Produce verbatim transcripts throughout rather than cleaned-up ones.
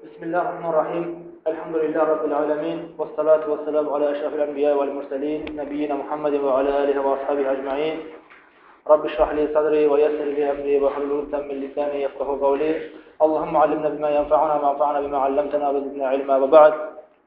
Bismillahirrahmanirrahim. Elhamdülillahi Rabbil alemin. Ve salatu ve selamu ala eşrafil enbiya vel mursalin. Nebiyyina Muhammedin ve ala alihi ve ashabihi ecma'in. Rabbi şrah li sadri ve yessir li emri ve hlul ukdeten min lisani yefkahu kavli. Allahumme allimna bima yenfa'una ve enfa'na bima allamtana ve zidna ilma ve ba'd.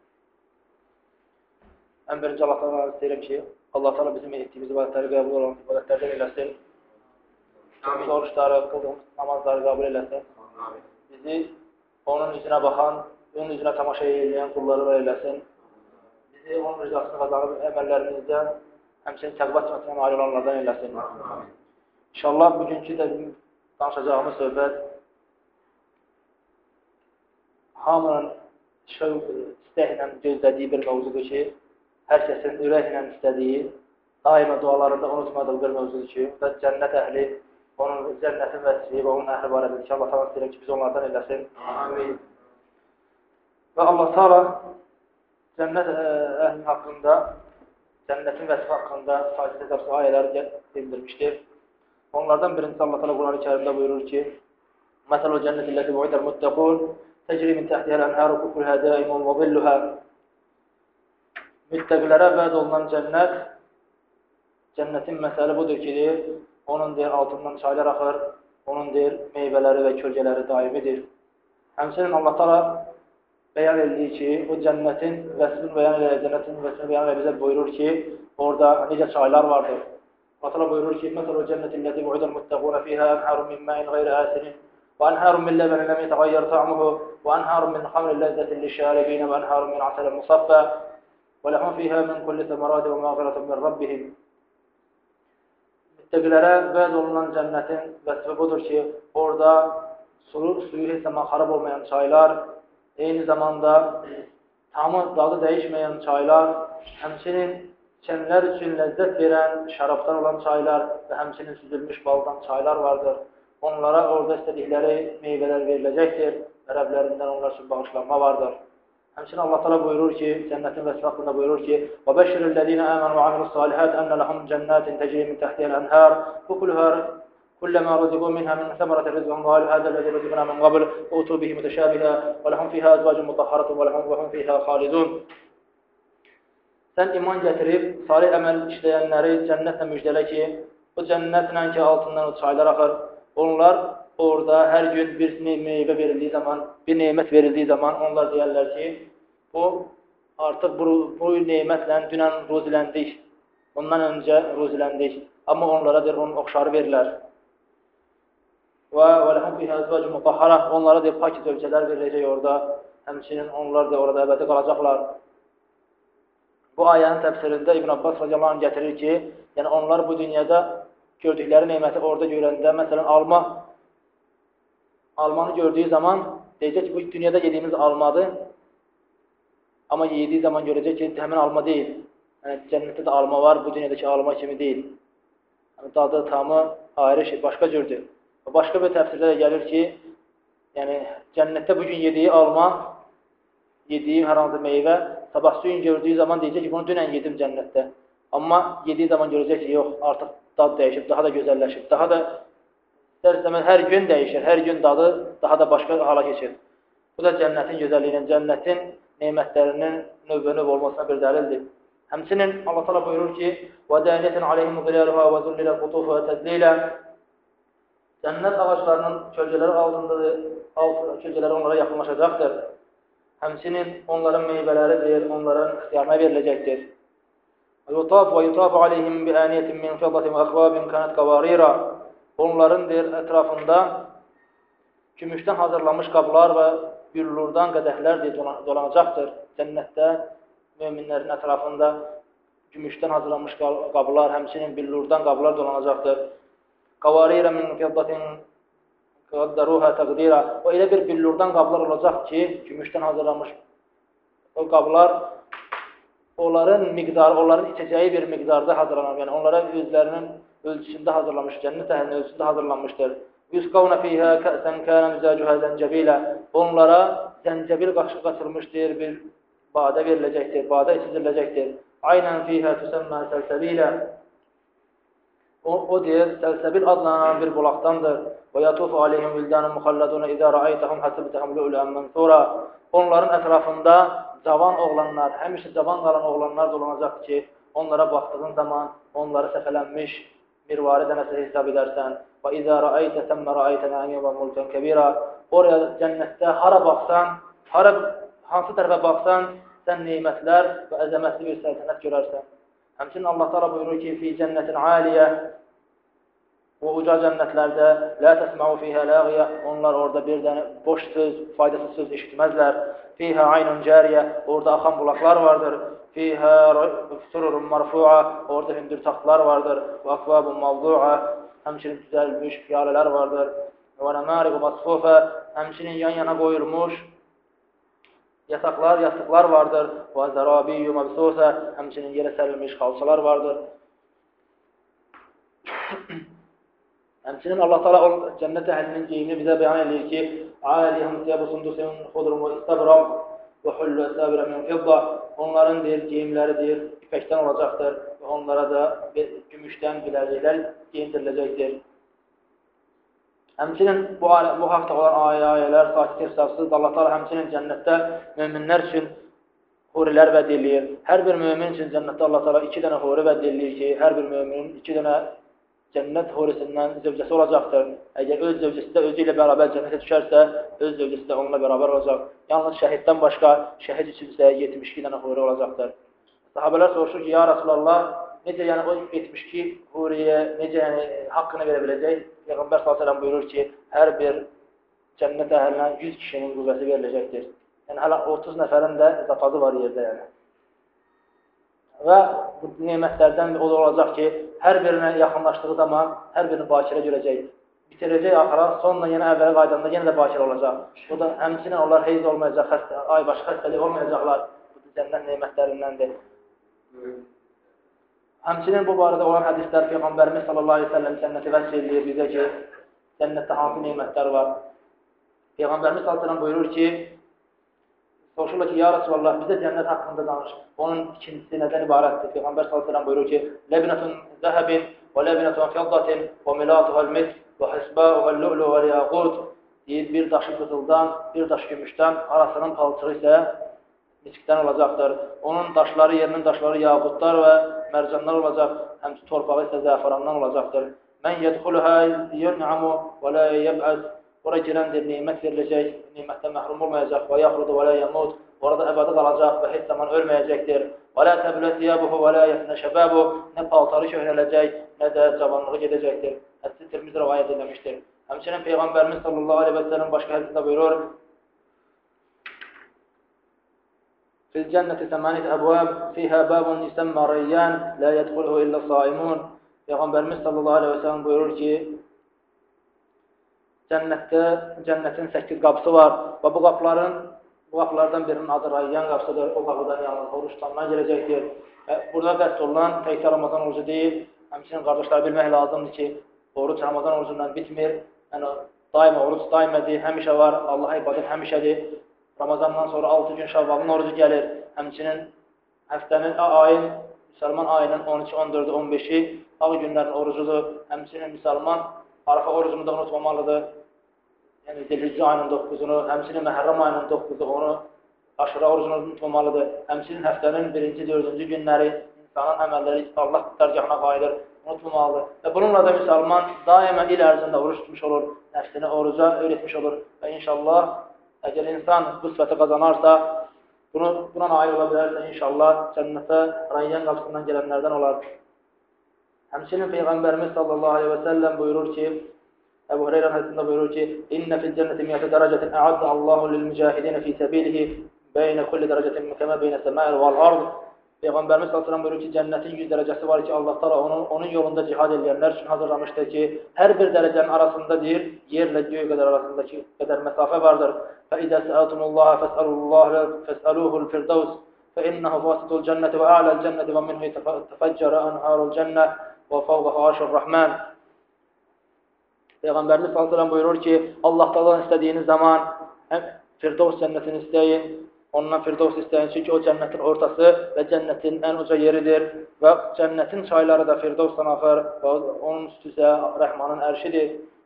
En birinci Allah'tan isterim ki Allah Teala bizim ettiğimiz ibadetleri kabul olan ibadetlerden eylesin. Biz oruçları, kıldığımız namazları kabul eylesin. Bizi onun yüzüne bakan, onun yüzüne tamaşa eyleyen kulları eylesin. Bizi onun rızasını kazanıp emellerimizde hemşinin təqvat çatına nail olanlardan eylesin. İnşallah bugünkü de danışacağımız söhbət hamının şövq istəklə gözlədiyi bir mövzudur ki, hər kəsin ürəklə istədiyi, daima dualarında unutmadığı bir mövzudur ki, və cənnət əhli, onun cənnətin vəsifi və onun əhli barədir ki, Allah təala istəyir ki, biz onlardan eləsin. Amin. Və Allah təala cənnət əhli haqqında, cənnətin vəsifi haqqında sayısız hesabsız ayələr bildirmişdir. Onlardan birincisi Allah təala Quran-ı Kərimdə buyurur ki: "Məsəlul cənnəti ləti vu'idəl muttaqun, təcri min təhtihəl ənhəru kufluhə daimun və zilluhə." Müttəqilərə vəd olunan cənnət, cənnətin məsələ budur ki, onun deyir, altından çaylar axır, onun deyir, meyvələri və kölgələri daimidir. Həmçinin Allah Teala bəyan edir ki, o cənnətin vəsifini bəyan edir, cənnətin vəsifini bəyan edir, bizə buyurur ki, orada necə çaylar vardır. Allah Teala buyurur ki, "Məsəlul cənnətin ləti vu'idəl muttaqun fīhə enharun min ma'in ghayri asinin və enharun min labanin lam yetaghayyar ta'muhu və enharun min xamrin lezzatin liş-şaribin və enharun min asalin musaffa və lahum fīhə min kulli semerati və mağfiratun min rabbihim." Müttəqilərə vəd olunan cənnətin vəsifi budur ki, orada suyu, suyu heç zaman xarab olmayan çaylar, eyni zamanda tamı dadı dəyişməyən çaylar, həmçinin içənlər üçün ləzzət verən şərabdan olan çaylar və həmçinin süzülmüş baldan çaylar vardır. Onlara orada istədikləri meyvələr veriləcəkdir və Rəblərindən onlar üçün bağışlanma vardır. Həmçinin Allah Teala buyurur ki, cənnətin vəsifi haqqında buyurur ki: "Və bəşşirillezîne âmenû və amilussâlihât enne lehum cennâtin tecrî min tahtiha'l enhâr, ukuluhâ kullama ruziqû minhâ min semeratin rizqun qâlu hâzâ allezî ruziqnâ min qabl, utû bihi muteşâbihâ ve lehum fîhâ ezvâcun mutahharatun ve lehum fîhâ xâlidûn." Sən iman gətirib, salih əməl işləyənləri cənnətlə müjdələ ki, o cənnətlə ki, altından o çaylar axır, onlar orada hər gün bir meyvə verildiyi zaman, bir nemət verildiyi zaman onlar deyərlər ki, bu artıq bu, bu nemətlə dünən ruziləndik, ondan öncə ruziləndik, amma onlara deyir, onun oxşarı verirlər. Və ləhum fīhə əzvâcun mutahhara, onlara deyir, pakit ölçələr veriləcək orada, həmçinin onlar da orada əbədi qalacaqlar. Bu ayənin təfsirində İbn Abbas radiyallahu anh gətirir ki, yəni onlar bu dünyada gördükləri neməti orada görəndə, məsələn, alma, almanı gördüyü zaman deyəcək ki, bu dünyada yediyimiz almadır, amma yediği zaman görəcək ki, həmin alma deyil. Yəni, cənnətdə də alma var, bu dünyadakı alma kimi deyil. Yəni, dadı, tamı ayrı şey, başqa cürdür. Başqa bir təfsirdə də gəlir ki, yəni, cənnətdə bugün yediyi alma, yediyi hər hansı meyvə, sabah suyun gördüyü zaman deyəcək ki, bunu dünən yedim cənnətdə. Amma yediyi zaman görəcək ki, yox, artıq dad dəyişib, daha da gözəlləşib, daha da istər-istəməz hər gün dəyişir, hər gün dadı daha da başqa hala keçir. Bu da cənnətin gözəlliyinin, cənnətin nemətlərinin növbə-növ olmasına bir dəlildir. Həmçinin Allah Teala buyurur ki: "Və daniyatin aleyhim zilaluha və zullilal qutufuha tezlila." Cənnət ağaclarının kölgələri altındadır, alt kölgələri onlara yaxınlaşacaqdır. Həmçinin onların meyvələri deyir, onların ixtiyarına veriləcəkdir. "Yutaf və yutaf aleyhim bi aniyatin min fiddatin və akwabin kanat qawarira." Onların deyir ətrafında gümüşdən hazırlanmış qablar və büllurdan qədəhlər deyə dolanacaqdır. Cənnətdə möminlərin ətrafında gümüşdən hazırlanmış qablar, həmçinin büllurdan qablar dolanacaqdır. Qawarira min fiddatin qaddaruha taqdira. O elə bir büllurdan qablar olacaq ki, gümüşdən hazırlanmış o qablar onların miqdarı, onların içəcəyi bir miqdarda hazırlanır. Yəni onlara özlərinin ölçüsündə hazırlanmış, cənnət əhlinin ölçüsündə hazırlanmışdır. "Yusqawna fiha ka'san kana mizacuha zanjabila." Onlara zəncəbil qaçılmışdır, bir badə veriləcəkdir, badə içiləcəkdir. "Aynan fiha tusamma salsabila." O, o deyir, səlsəbil adlanan bir bulaqdandır. Və yatufu aleyhim vildanun muxalladun izə rəaytəhum hasibtəhum lu'lu'an mansura. Onların ətrafında cavan oğlanlar, həmişə cavan qalan oğlanlar dolanacaq ki, onlara baxdığın zaman onları səfələnmiş mirvari dənəsə hesab edərsən. Və izə rəaytə təmmə rəaytə nə'imə və mulkan kəbira. Oraya cənnətdə hara baxsan, hara, hansı tərəfə baxsan, sən neymətlər və əzəmətli bir səltənət görərsən. Həmçinin Allah Teala buyurur ki, fi cənnətin aliyə və uca cənnətlərdə la təsma'u fiha laghiya. Onlar orada bir dənə boş söz, faydasız söz eşitməzlər. Fiha aynun cariyə, orada axan bulaqlar vardır. Fiha sururun marfu'a, orada hündür taxtlar vardır. Və akvabun mavdu'a, həmçinin düzəlmiş piyalələr vardır. Və nəmariq masfufa, həmçinin yan-yana qoyulmuş yataqlar, yastıqlar vardır. Və zarabiyyü mabsusa, həmçinin yerə sərilmiş xalçalar vardır. Həmçinin Allah Teala cənnət əhlinin geyimini bizə bəyan edir ki, "Alihum thiyabu sundusin khudrun və istabraq və hullu asabira min fidda." Onların deyir geyimləri deyir ipəkdən olacaqdır və onlara da gümüşdən bilərliklər geyindiriləcəkdir. Həmçinin bu, bu haqda olan ayə, ayələr sakit hesabsız. Allah Teala həmçinin cənnətdə möminlər üçün hurilər vəd eləyir. Hər bir mömin üçün cənnətdə Allah Teala iki dənə huri vəd eləyir ki, hər bir möminin iki dənə cənnət hurisindən zövcəsi olacaqdır. Əgər öz zövcəsi də özü ilə bərabər cənnətə düşərsə, öz zövcəsi də onunla bərabər olacaq. Yalnız şəhiddən başqa, şəhid üçün isə yetmiş iki dənə huri olacaqdır. Sahabələr soruşur ki, ya Rasulallah, necə yəni o yetmiş iki huriyə necə yəni haqqını verə biləcək? Peyğəmbər sallallahu əleyhi və səlləm buyurur ki, hər bir cənnət əhlinə yüz kişinin qüvvəsi veriləcəkdir. Yəni hələ otuz nəfərin də zapazı var yerdə yəni. Və bu nemətlərdən o da olacaq ki, hər birinə yaxınlaşdığı zaman hər birini bakirə görəcək. Bitirəcək axıra, sonla yenə əvvələ qaydanda yenə də bakirə olacaq. Bu da həmçinin onlar heyz olmayacaq, xəstə, ay başı xəstəlik olmayacaqlar. Bu da cənnət nemətlərindəndir. Həmçinin bu barədə olan hədislər Peyğəmbərimiz sallallahu əleyhi və səlləm cənnəti vəsf edir bizə ki, cənnətdə hansı nemətlər var. Peyğəmbərimiz sallallahu əleyhi və səlləm buyurur ki, soruşurlar ki, ya Rasulallah, bizə cənnət haqqında danış. Onun ikincisi nədən ibarətdir? Peyğəmbər sallallahu əleyhi və səlləm buyurur ki, "Labnatun zəhəbin və labnatun fiddatin və milatuhal misk və hisba'uhal lu'lu və yaqut." Deyir, bir daşı qızıldan, bir daş gümüşdən, arasının palçığı isə miskdən olacaqdır. Onun daşları, yerinin daşları yaqutlar və mərcanlar olacaq, həmçinin torpağı isə zəfərandan olacaqdır. "Mən yədxuluha yun'amu və la yeb'as." Ora girəndir, nimət veriləcək, nimətdən məhrum olmayacaq. "Və yaxrudu və la yamut." Orada əbədi qalacaq və heç zaman ölməyəcəkdir. "Və la təblə thiyabuhu və la yefnə şəbabu." Nə paltarı köhnələcək, nə də cavanlığı gedəcəkdir. Hədisi Tirmizi rivayət edilmişdir. Həmçinin Peyğəmbərimiz sallallahu əleyhi və səlləm başqa hədisdə buyurur: "Fil cənnəti səmaniyət əbvab, fiha babun yusamma rayyan, la yedxuluhu illa saimun." Peyğəmbərimiz sallallahu əleyhi və səlləm buyurur ki, cənnətdə cənnətin səkkiz qapısı var və bu qapıların bu qapılardan birinin adı Rayyan qapısıdır. O qapıdan yalnız oruç tutanlar gələcəkdir. Burada qəsd olunan təkcə Ramazan orucu deyil. Həmçinin qardaşlar bilmək lazımdır ki, oruc Ramazan orucundan bitmir. Yəni daima oruc daimədir, həmişə var. Allaha ibadət həmişədir. Ramazandan sonra altı gün Şəvvalın orucu gəlir. Həmçinin həftənin ayın müsəlman ayının on iki, on dördü, on beşi ağ günlərin orucudur. Həmçinin müsəlman Arafa orucunu da unutmamalıdır. Yəni Zilhicce ayının doqquzunu, həmçinin Məhərrəm ayının doqquzu onu Aşura orucunu unutmamalıdır. Həmçinin həftənin birinci, dördüncü günləri insanın əməlləri Allah dərgahına qayıdır, unutmamalıdır. Və bununla da müsəlman daima il ərzində oruç tutmuş olur, nəfsini oruca öyrətmiş olur. Və inşallah əgər insan bu sifəti qazanarsa, bunu, buna nail ola bilərsə inşallah cənnətə Rayyan qapısından gələnlərdən olar. Həmçinin Peyğəmbərimiz sallallahu aleyhi və səlləm buyurur ki, Əbu Hüreyrə hədisində buyurur ki, "İnnə fil cənnəti mi'ətə dərəcətin ə'addə Allahu lil mücahidinə fi səbilihi beynə kulli dərəcətin mükəmə beynə səmai vəl ard." Peyğəmbərimiz sallallahu aleyhi və səlləm buyurur ki, cənnətin yüz dərəcəsi var ki, Allah təala onun onun yolunda cihad edənlər üçün hazırlamışdır ki, hər bir dərəcənin arasında deyir, yerlə göy qədər arasındakı qədər məsafə vardır. "Fə izə səəltumullaha fəsəlullaha fəsəluhul firdəvs, fə innehu vasitul cənnəti və a'ləl cənnəti və minhu tefəccərə anharul cənnə və fəvqəhu arşur rəhmən." Peyğəmbərimiz sallallahu əleyhi və səlləm buyurur ki, Allah Taala'dan istədiyiniz zaman həm Firdevs cənnətini istəyin, ondan Firdevs istəyin, çünki o cənnətin ortası və cənnətin ən uca yeridir və cənnətin çayları da Firdevsdan axır və onun üstü isə Rəhmanın ərşidir.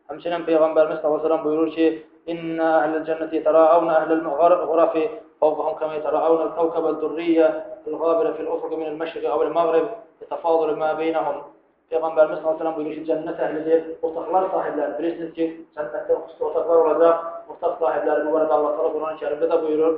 Həmçinin Peyğəmbərimiz sallallahu əleyhi və səlləm buyurur ki: "İnna əhlel cənnəti yətərəəvnə əhlel ğurafi fawqahum kema yətərəəvnə el-kawkab el-durriyyə el-ghabira fil-ufuq min el-məşriq aw el-məğrib yetafadalu ma beynəhum." Peyğəmbərimiz sallallahu əleyhi və səlləm buyurur ki, cənnət əhlidir, otaqlar sahibləri. Bilirsiniz ki, cənnətdə xüsusi otaqlar olacaq. Otaq sahibləri bu barədə Allah Təala Qurani-Kərimdə də buyurur.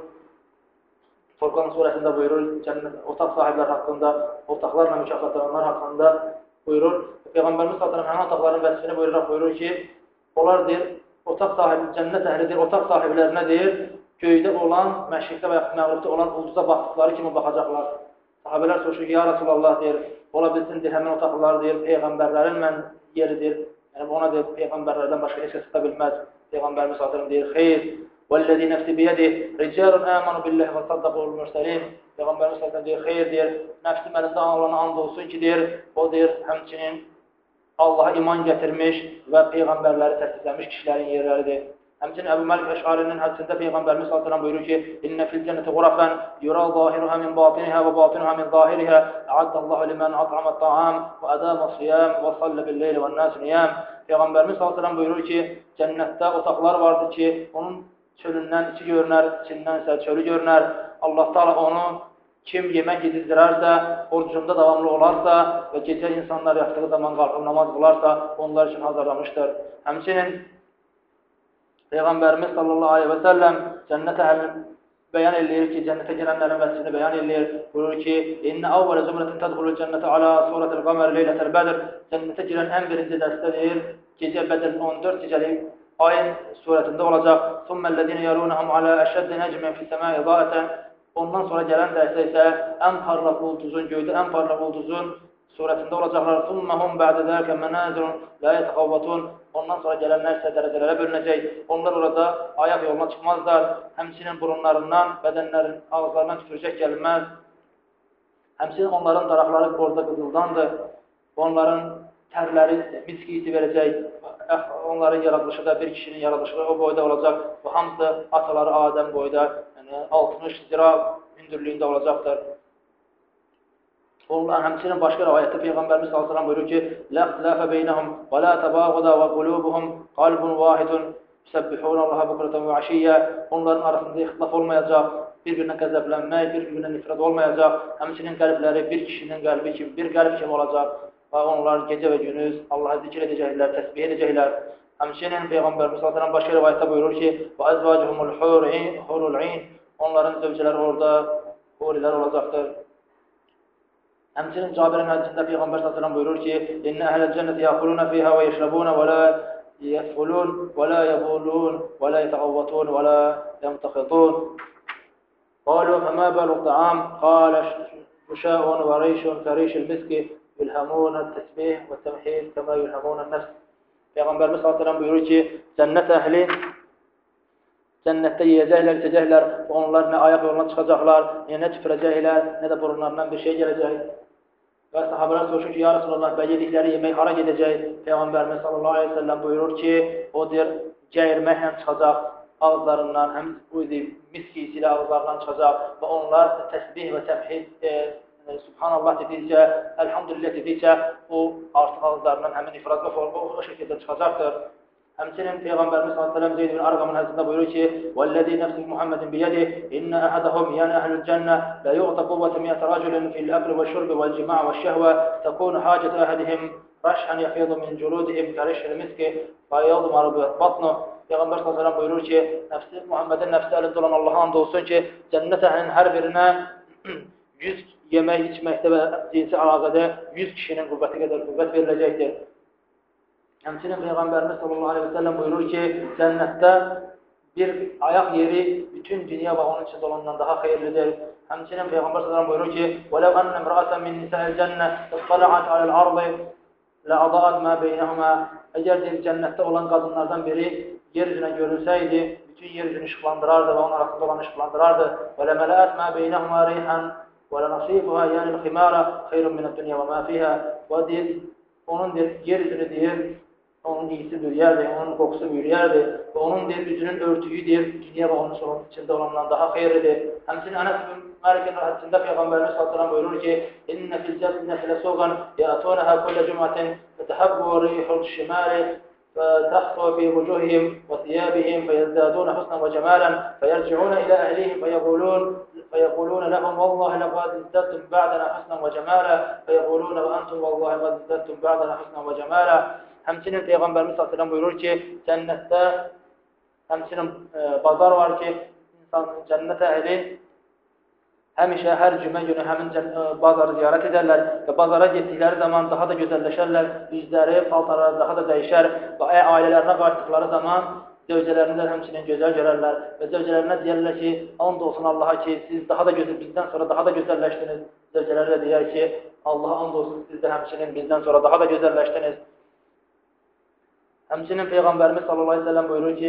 Furqan surəsində buyurur, cənnət otaq sahibləri haqqında, otaqlarla mükafatlananlar haqqında buyurur. Peyğəmbərimiz sallallahu əleyhi və səlləm həmin otaqların vəsifini buyuraraq buyurur ki, onlar deyir, otaq sahibi, cənnət əhlidir, otaq sahiblərinə deyir, göydə olan, məşriqdə və yaxud məğribdə olan ulduza baxdıqları kimi baxacaqlar. Sahabələr soruşur ki, ya Rasulallah deyir, ola bilsin deyir, həmin otaqlar deyir, Peyğəmbərlərin mən yeridir. Yəni ona deyir, Peyğəmbərlərdən başqa heç kəs tuta bilməz. Peyğəmbərimiz sallallahu əleyhi və səlləm deyir, xeyr. وَالَّذِي نَفْسِ بِيَدِهِ رِجَالٌ آمَنُوا بِاللَّهِ وَصَدَّقُوا الْمُرْسَلِينَ. Peyğəmbərimiz sallallahu əleyhi və səlləm deyir, xeyr deyir, nəfsim əlində olana and olsun ki deyir, o deyir, həmçinin Allaha iman gətirmiş və Peyğəmbərləri təsdiqləmiş kişilərin yerləridir. Həmçinin Əbu Məlik Əş'arinin hədisində Peyğəmbərimiz sallallahu əleyhi və səlləm buyurur ki, "İnne fil cenneti ğurafan yura zahiruha min batiniha və batinuha min zahiriha. A'addallahu liman at'ama at-ta'am və adama as-siyam və salla bil-leyli wan-nas niyam." Peyğəmbərimiz sallallahu əleyhi və səlləm buyurur ki, cənnətdə otaqlar vardır ki, onun çölündən içi görünər, içindən isə çölü görünər. Allah Teala onu kim yemək yedirdirərsə, orucunda davamlı olarsa və gecə insanlar yatdığı zaman qalxıb namaz qılarsa, onlar üçün hazırlamışdır. Həmçinin Peyğəmbərimiz sallallahu aleyhi və səlləm cənnət əhlini bəyan eləyir ki, cənnətə gələnlərin vəsifini bəyan eləyir. Buyurur ki, "İnne awwala zumratin tadkhulul cennete ala suratil qamar leylatal badr." Cənnətə girən ən birinci dəstə deyir, gecə Bədrin on dörd gecəlik ayın surətində olacaq. "Summellezine yalunhum ala ashaddi najmin fis-sema'i da'atan." Ondan sonra gələn dəstə isə ən parlaq ulduzun, göydə ən parlaq ulduzun surətində olacaqlar. "Summahum ba'da zalika manazilun la yataqawwatun." Ondan sonra gələnlər isə dərəcələrə bölünəcək. Onlar orada ayaq yoluna çıxmazlar. Həmçinin burunlarından, bədənlərin, ağızlarından tüpürcək gəlməz. Həmçinin onların daraqları orada qızıldandır. Onların tərləri miski iti verəcək. Onların yaradılışı da bir kişinin yaradılışı o boyda olacaq. Bu hamısı ataları Adəm boyda, yəni altmış zira hündürlüyündə olacaqdır. Onlar həmçinin başqa rivayətdə Peyğəmbərimiz sallallahu əleyhi və səlləm buyurur ki: "La ixtilafa beynəhum və la tabağuda və qulubuhum qalbun vahidun yusabbihuna bukratan və aşiyya." Onların arasında ixtilaf olmayacaq, bir-birinə qəzəblənmək, bir-birinə nifrət olmayacaq. Həmçinin qəlbləri bir kişinin qəlbi kimi, bir qəlb kimi olacaq və onlar gecə və gündüz Allahı zikr edəcəklər, təsbih edəcəklər. Həmçinin Peyğəmbərimiz sallallahu əleyhi və səlləm başqa rivayətdə buyurur ki: "Və azvacuhumul hurul ayn." Onların zövcələri orada hurilər olacaqdır. Həmçinin Cabirin hədisində Peyğəmbər sallallahu əleyhi və səlləm buyurur ki: "İnne əhlel cenneti yaquluna fiha və yeşrabuna və la yefulun və la yebulun və la yetağavvatun və la yemtaqitun." Qalu fema balu ta'am? Qala şuşa'un və reyşun karişil miski yulhamuna at-tasbih və at-tamhid kema yulhamuna an-nafs. Peyğəmbərimiz sallallahu əleyhi və səlləm buyurur ki, cənnət əhli cənnətdə yeyəcəklər, içəcəklər, onlar nə ayaq yoluna çıxacaqlar, nə tüpürəcəklər, nə də burunlarından bir şey gələcək. Və sahabələr soruşur ki, ya Rasulallah, və yedikləri yemək hara gedəcək? Peyğəmbərimiz sallallahu aleyhi ve sellem buyurur ki, o deyir, gəyirməklə çıxacaq ağızlarından, həm bu miski ilə ağızlarından çıxacaq və onlar təsbih və təmhid, e, Subhanallah dedikcə, Elhamdülillah dedikcə, o artıq ağızlarından həmin ifraz və forma o şəkildə çıxacaqdır. Həmçinin Peyğəmbərimiz sallallahu aleyhi ve sellem Zeyd ibn Arqamın hədisində buyurur ki, وَالَّذِي نَفْسِ مُحَمَّدٍ بِيَدِهِ إِنَّ أَحَدَهُمْ يَانَ أَهْلُ الْجَنَّةِ لَا يُعْطَى قُوَّةَ مِئَةِ رَجُلٍ فِي الْأَكْلِ وَالشُّرْبِ وَالْجِمَاعِ وَالشَّهْوَةِ تَكُونُ حَاجَةُ أَحَدِهِمْ رَشْحًا يَفِيضُ مِنْ جُلُودِهِمْ كَرِشِّ الْمِسْكِ فَيَضْمَرُ بِبَطْنِهِ. Peyğəmbər sallallahu aleyhi ve sellem buyurur ki, nəfsi, Muhammedin nəfsi əlində olan Allah'a and olsun ki, cənnət əhlinin hər birinə yüz yemək içməkdə və cinsi əlaqədə yüz kişinin qüvvəti qədər qüvvət veriləcəkdir. Həmçinin Peyğəmbərimiz sallallahu aleyhi ve sellem buyurur ki, cənnətdə bir ayaq yeri bütün dünya və onun içində olandan daha xeyirlidir. Həmçinin Peyğəmbər sallallahu aleyhi ve sellem buyurur ki, وَلَوْ أَنَّ امْرَأَةً مِنْ نِسَاءِ الْجَنَّةِ اطَّلَعَتْ عَلَى الْأَرْضِ لَأَضَاءَتْ مَا بَيْنَهُمَا. Əgər deyir, cənnətdə olan qadınlardan biri yer üzünə görünsəydi, bütün yer üzünü işıqlandırardı və onun arasında olan işıqlandırardı. وَلَمَلَأَتْ مَا بَيْنَهُمَا رِيحًا وَلَنَصِيبُهَا يَانِ الْخِمَارَ خَيْرٌ مِنَ الدُّنْيَا وَمَا فِيهَا. Və deyir, onun deyir, yer üzünü deyir, onun iyisi bürüyərdi, onun qoxusu bürüyərdi və onun deyir, üzünün örtüyü deyir, dünya və onun içində olandan daha xeyirlidir. Həmçinin Ənəs ibn Məlikin hədisində Peyğəmbərimiz sallallahu aleyhi ve sellem buyurur ki, İnnə fil cənnəti ləsuqan yətunəhə kullə cüm'atin fətəhəbbu rihul şimali فتحصو في وجوههم وثيابهم فيزدادون حسنا وجمالا فيرجعون إلى أهلهم فيقولون فيقولون لهم والله لقد ازددتم بعدنا حسنا وجمالا فيقولون وأنتم والله قد ازددتم بعدنا حسنا وجمالا. Həmçinin Peyğəmbərimiz sallallahu əleyhi və səlləm buyurur ki, cənnətdə həmçinin e, bazar var ki, insan cənnət əhli həmişə hər cümə günü həmin bazarı ziyarət edərlər və bazara getdikləri zaman daha da gözəlləşərlər, üzləri, paltarları daha da dəyişər və ailələrinə qayıtdıqları zaman zövcələrini də həmçinin gözəl görərlər və zövcələrinə deyərlər ki, and olsun Allaha ki, siz daha da gözəl, bizdən sonra daha da gözəlləşdiniz. Zövcələri də deyər ki, Allaha and olsun, siz də həmçinin bizdən sonra daha da gözəlləşdiniz. Həmçinin Peyğəmbərimiz sallallahu əleyhi və səlləm buyurur ki,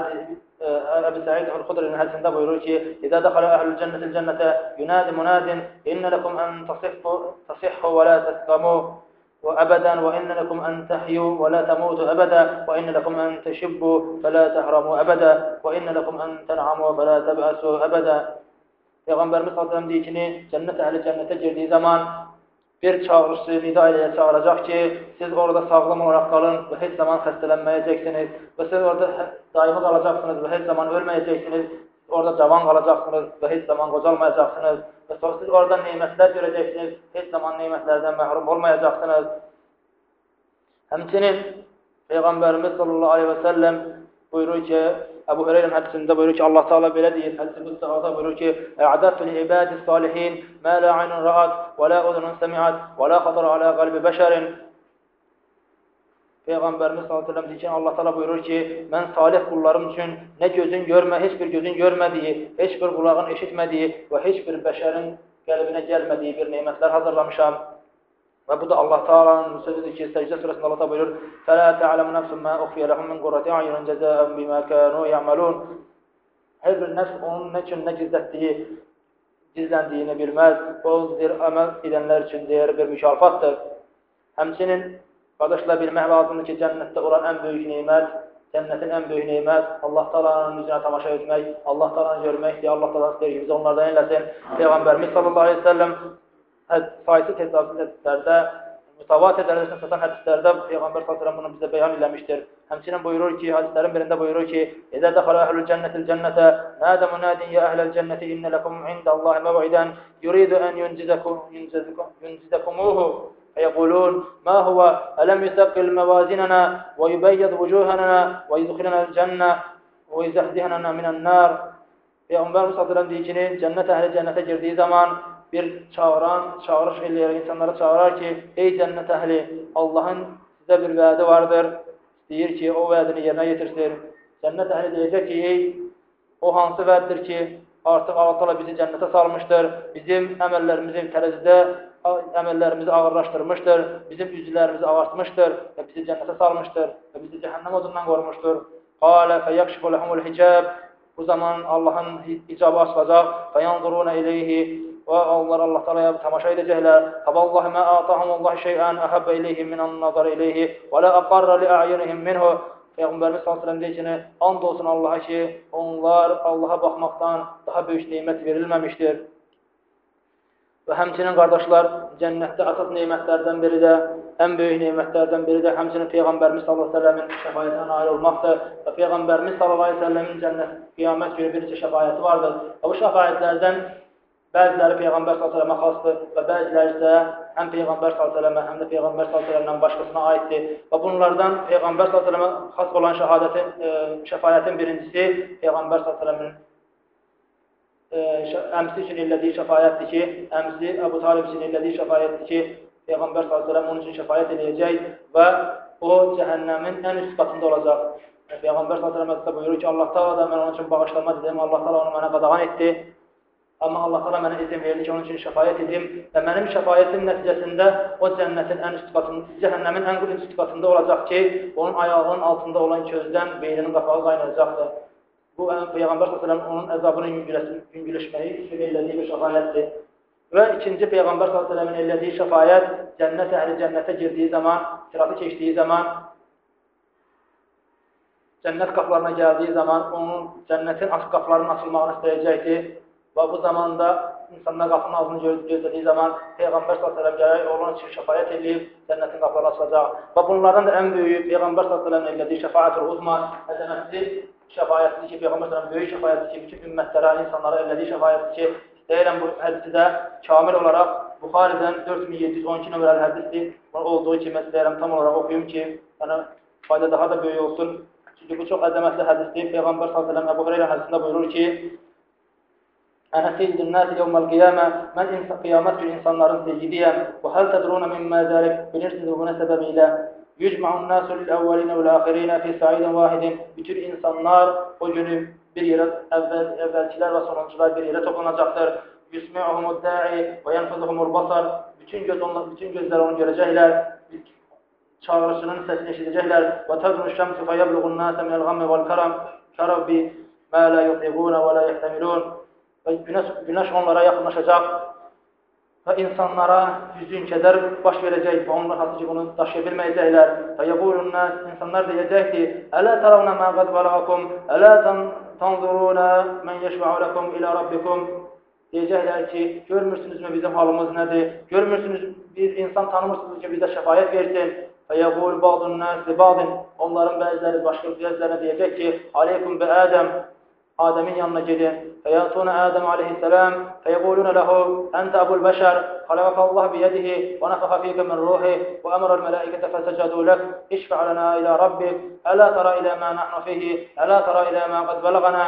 Əbu Səid el-Xudri'nin hədisində buyurur ki, İzə dəxələ əhlül cənnətil cənnətə yunadi munadin, innə ləkum ən tasihhu və la təsqamu və əbədən və innə ləkum ən təhyu və la təmutu əbədə və innə ləkum ən təşibbu və la təhrəmu əbədə və innə ləkum ən tən'amu və la təbəəsu əbədə. Peyğəmbərimiz sallallahu əleyhi və səlləm deyir ki, cənnət əhli cənnətə girdiyi zaman bir çağırışı nida ilə çağıracaq ki, siz orada sağlam olaraq qalın və heç zaman xəstələnməyəcəksiniz və siz orada daimi qalacaqsınız və heç zaman ölməyəcəksiniz, orada cavan qalacaqsınız və heç zaman qocalmayacaqsınız və sonra siz orada neymətlər görəcəksiniz, heç zaman neymətlərdən məhrum olmayacaqsınız. Həmçinin Peyğəmbərimiz sallallahu aleyhi və səlləm buyurur ki, Əbu Hüreyrənin hədisində buyurur ki, Allah Teala belə deyir, hədisi bu sahada buyurur ki, "Ə'dədtu li-ibadis salihin ma la aynun ra'at və la udhunun sami'at və la xatara ala qalbi bəşərin." Peyğəmbərimiz sallallahu əleyhi və səlləm deyir ki, Allah Teala buyurur ki, mən salih qullarım üçün nə gözün görmə, heç bir gözün görmədiyi, heç bir qulağın eşitmədiyi və heç bir bəşərin qəlbinə gəlmədiyi bir nemətlər hazırlamışam. Və bu da Allah Teala'nın sözüdür ki, Səcdə surəsində Allah Teala buyurur: "Fələ tə'ləmu nəfsun mə uxfiyə ləhum min qurrati a'yunin cəzəən bimə kanu ya'malun." Hər bir nəfs onun nə üçün nə gizlətdiyi, gizləndiyini bilməz. O bir əməl edənlər üçün deyər bir mükafatdır. Həmçinin qardaşlar bilmək lazımdır ki, cənnətdə olan ən böyük nemət, cənnətin ən böyük nemət Allah Teala'nın üzünə tamaşa etmək, Allah Teala'nı görməkdir. Allah Teala istəyir ki, bizi onlardan eləsin. Peyğəmbərimiz sallallahu aleyhi və səlləm sayısız hesabsız hədislərdə, mütəvatir dərəcəsində satan hədislərdə Peyğəmbər sallallahu əleyhi və səlləm bunu bizə bəyan eləmişdir. Həmçinin buyurur ki, hədislərin birində buyurur ki, "İzə dəxələ əhlül cənnətil cənnətə, nədə munadin ya əhləl cənnəti innə ləkum indallahi məv'idən yuridu ən yuncidəkumuhu fəyəqulun ma huvə ələm yusəqqil məvazinənə və yubəyyəd vücuhənənə və yudxilənəl cənnə və yüzəhdihənənə minən-nar." Peyğəmbər sallallahu əleyhi və səlləm deyir ki, cənnət əhli cənnətə girdiyi zaman bir çağıran, çağırış eləyərək insanlara çağırar ki, ey cənnət əhli, Allahın sizə bir vədi vardır, istəyir ki, o vədini yerinə yetirsin. Cənnət əhli deyəcək ki, ey, o hansı vəddir ki, artıq Allah Teala bizi cənnətə salmışdır, bizim əməllərimizi tərəzidə, əməllərimizi ağırlaşdırmışdır, bizim üzvlərimizi ağartmışdır və bizi cənnətə salmışdır və bizi cəhənnəm odundan qorumuşdur. Qalə fəyəkşifu ləhumul hicab. Bu zaman Allahın icabı açılacaq. Fəyanzuruna ileyhi. Və onlar Allah Teala'ya tamaşa edəcəklər. Vallahi ma atahumullahu şey'an ahabba ilayhim minan nazar ilayhi və la aqarra li a'yunihim minhu. Peyğəmbərimiz sallallahu əleyhi və səlləm deyir ki, and olsun Allaha ki, onlar Allaha baxmaqdan daha böyük nemət verilməmişdir. Və həmçinin qardaşlar, cənnətdə əsas nemətlərdən biri də, ən böyük nemətlərdən biri də həmçinin Peyğəmbərimiz sallallahu əleyhi və səlləmin şəfaətinə nail olmaqdır. Və Peyğəmbərimiz sallallahu əleyhi və səlləmin cənnət qiyamət günü bir neçə şəfaəti vardır. Və bu şəfaətlərdən bəziləri Peyğəmbər sallallahu əleyhi və səlləmə xasdır və bəziləri isə həm Peyğəmbər sallallahu əleyhi və səlləmə, həm də Peyğəmbər sallallahu əleyhi və səlləmdən başqasına aiddir. Və bunlardan Peyğəmbər sallallahu əleyhi və səlləmə xas olan şəhadətin, e, şəfaətin birincisi Peyğəmbər sallallahu əleyhi və səlləmin e, əmsi üçün elədiyi şəfaətdir ki, əmsi Əbu Talib üçün elədiyi şəfaətdir ki, Peyğəmbər sallallahu əleyhi və səlləm onun üçün şəfaət edəcək və o cəhənnəmin ən üst qatında olacaq. Peyğəmbər sallallahu əleyhi və səlləm buyurur ki, Allah Teala da mən onun üçün bağışlanma dedim, Allah Teala onu mənə qadağan etdi. Amma Allah Teala mənə izin verir ki, onun üçün şəfaət edim və mənim şəfaətim nəticəsində o cənnətin ən üst qatında, cəhənnəmin ən üst qatında olacaq ki, onun ayağının altında olan közdən beyninin qapağı qaynayacaqdır. Bu, Peyğəmbər sallallahu əleyhi və səlləm onun əzabının yüngülləşməyi üçün elədiyi bir şəfaətdir. Və ikinci Peyğəmbər sallallahu əleyhi və səlləmin elədiyi şəfaət, cənnət əhli cənnətə girdiyi zaman, sıratı keçdiyi zaman, cənnət qapılarına gəldiyi zaman onun cənnətin qapılarının açılmağını istəyəcəkdir Və bu zamanda insanlar qapının ağzını gözlədiyi zaman Peyğəmbər sallallahu əleyhi və səlləm gələrək onun üçün şəfaət edib cənnətin qapıları açılacaq. Və bunlardan da ən böyüyü Peyğəmbər sallallahu əleyhi və səlləmin elədiyi şəfaətul uzma, əzəmətli şəfaətdir ki, Peyğəmbər sallallahu əleyhi və səlləm böyük şəfaətdir ki, bütün ümmətlərə, insanlara elədiyi şəfaətdir ki, deyirəm bu hədisi də kamil olaraq Buxaridən dörd min yeddi yüz on iki nömrəli hədisdir. Bunu olduğu kimi deyirəm tam olaraq oxuyum ki, yəni fayda daha da böyük olsun. Çünki bu çox əzəmətli hədisdir. Peyğəmbər sallallahu əleyhi və səlləm Əbu Hüreyrə hədisində buyurur ki: "Ənə seyyidun nas yevmel qiyamə, mən qiyamət günü insanların seyyidiyəm. Və hal tədruna mimma zalik? Bilirsiniz bu nə səbəbilə? Yücma'un nasu lil-awwalin ve'l-axirin fi sa'idin vahidin." Bütün insanlar o günü bir yerə əvvəl əvvəlkilər və sonuncular bir yerə toplanacaqdır. Yusmi'uhumud da'i və yanfuzuhumul basar. Bütün göz onlar bütün gözlər onu görəcəklər. Çağırışının səsini eşidəcəklər. Və tadnu şamsu fayabluğun nasa minel ghammi vel karam karabi ma la yuqibun və la yahtamilun. Və günəş, günəş onlara yaxınlaşacaq və insanlara hüzün, kədər baş verəcək və onlar hansı ki bunu daşıya bilməyəcəklər. Və yəqulun nas, insanlar deyəcək ki: "Ələ tarawna ma qad balagakum, ələ tanzuruna men yeşfa'u lakum ila rabbikum." Deyəcəklər ki, görmürsünüzmü bizim halımız nədir? Görmürsünüz biz insan tanımırsınız ki bizə şəfaət versin. Və yəqul ba'dun nas li ba'din, onların bəziləri başqa bəzilərinə deyəcək ki: "Aleykum bi Adəm." Adəmin yanına gedin. Fəyatuna Adəm aleyhissalam fəyəquluna ləhu əntə əbul bəşər xalaqallah biyədihi və nəfəxə fikə min ruhi və əmrəl mələikətə fəsəcədu lək işfə' lənə ilə Rabbik ələ tərə ilə mə nəhnu fihi ələ tərə ilə mə qəd bələğənə.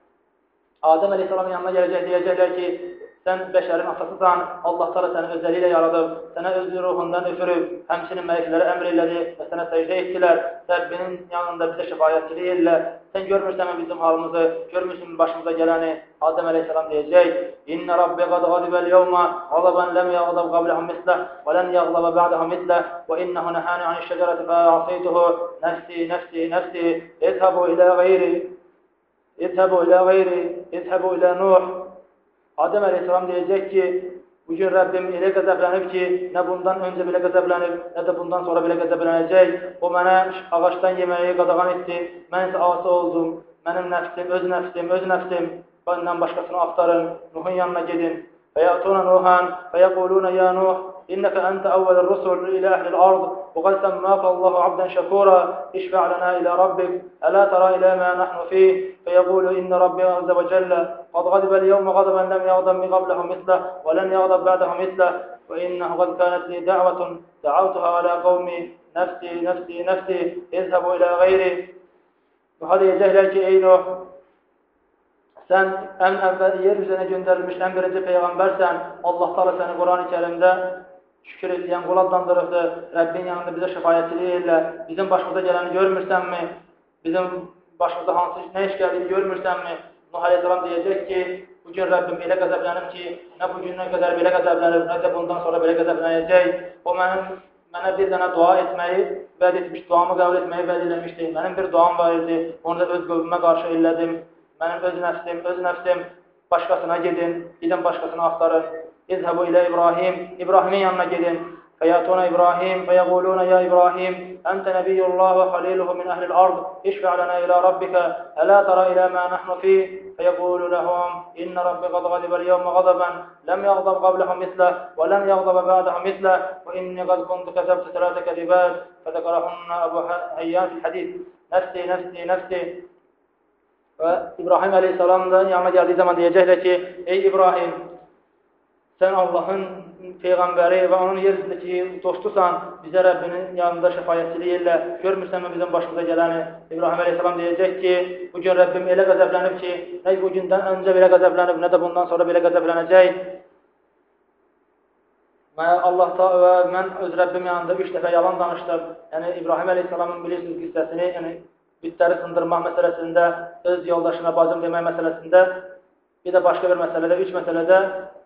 Adəm aleyhissalamın yanına gələcək, deyəcəklər ki, sən bəşərin atasısan, Allah təala səni özəli ilə yaradıb, sənə öz ruhundan üfürüb, həmçinin mələklərə əmr elədi və sənə səcdə etdilər, Rəbbinin yanında bizə şəfaətçilik elə, sən görmürsənmi bizim halımızı, görmürsünmü başımıza gələni? Adəm əleyhissalam deyəcək: "İnne Rabbi qad ghadibəl yevmə ghadaban lam yaghdab qablahu misləh və lan yaghdab ba'dahu misləh və innehu nahani an'iş-şəcerəti fa'asaytuhu nefsi nefsi nefsi izhabu ilə ghayri izhabu ilə ghayri izhabu ilə Nuh." Adəm əleyhissalam deyəcək ki, bugün Rəbbim elə qəzəblənib ki, nə bundan öncə belə qəzəblənib, nə də bundan sonra belə qəzəblənəcək. O mənə ağacdan yeməyi qadağan etdi, mən isə asi oldum. Mənim nəfsim, öz nəfsim, öz nəfsim, bəndən başqasını axtarın, Nuhun yanına gedin. Fəyətuna Nuhan, fəyəquluna ya Nuh, innəkə əntə əvvəl rusul ilə əhlil ard, və qəl səmməkə Allahu abdən şəkura, işfə' lənə ilə Rabbik, ələ tərə ilə mə nəhnu fih, fəyəqulu innə Rabbi əzə və cəllə, qad qadibəl yevmə qadəbən ləm yağdəm mi qabləhu misləh, və lən yağdəm bə'dəhu misləh, və innəhu qad kənət li də'vətun, də'avtuha alə qavmi, nəfsi, nəfsi, nəfsi, izhəbu ilə qeyri. Və deyəcəklər ki, ey Nuh, sən ən əvvəl yer üzərinə göndərilmiş ən birinci Peyğəmbərsən, Allah təala səni Quran-ı Kərimdə şükür edən qul adlandırıbdır, Rəbbin yanında bizə şəfaətçilik elə, bizim başımıza gələni görmürsənmi? Bizim başımıza hansı nə iş gəldiyini görmürsənmi? Nuh əleyhissalam deyəcək ki, bugün Rəbbim elə qəzəblənib ki, nə bugünə qədər belə qəzəblənib, nə də bundan sonra belə qəzəblənəcək. O mənim mənə bir dənə dua etməyi vəd etmiş, duamı qəbul etməyi vəd eləmişdi. Mənim bir duam var idi, onu da öz qövmümə qarşı elədim. Mənim öz nəfsim, öz nəfsim, başqasına gedin, gidin başqasını axtarın. İzhəbu ilə İbrahim, İbrahimin yanına gedin. Fəyətuna İbrahim, fəyəquluna ya İbrahim, əntə nəbiyyullah və xaliluhu min əhlil ard, işfə' lənə ilə Rabbikə, ələ tərə ilə mə nəhnu fih, fəyəqulu ləhum, innə Rabbi qad qadibəl yevmə qadəbən, ləm yağdab qabləhu misləh, və ləm yağdab bə'dəhu misləh, və inni qad kuntu kəzəbtü sələtə kəzibət, fədəkərəhunna Əbu Həyyan fil hədis, nəfsi, nəfsi, nəfsi. Və İbrahim əleyhissalam da yanına gəldiyi zaman deyəcəklər ki, ey İbrahim, sən Allahın Peyğəmbəri və onun yer üzündəki dostusan, bizə Rəbbinin yanında şəfaətçilik elə, görmürsənmə bizim başımıza gələni? İbrahim əleyhissalam deyəcək ki, bugün Rəbbim elə qəzəblənib ki, nə bugündən öncə belə qəzəblənib, nə də bundan sonra belə qəzəblənəcək. Allah da və mən öz Rəbbim yanında üç dəfə yalan danışdım. Yəni İbrahim əleyhissalamın bilirsiniz qissəsini, yəni bütləri sındırmaq məsələsində, öz yoldaşına bacım demək məsələsində, bir də başqa bir məsələdə, üç məsələdə,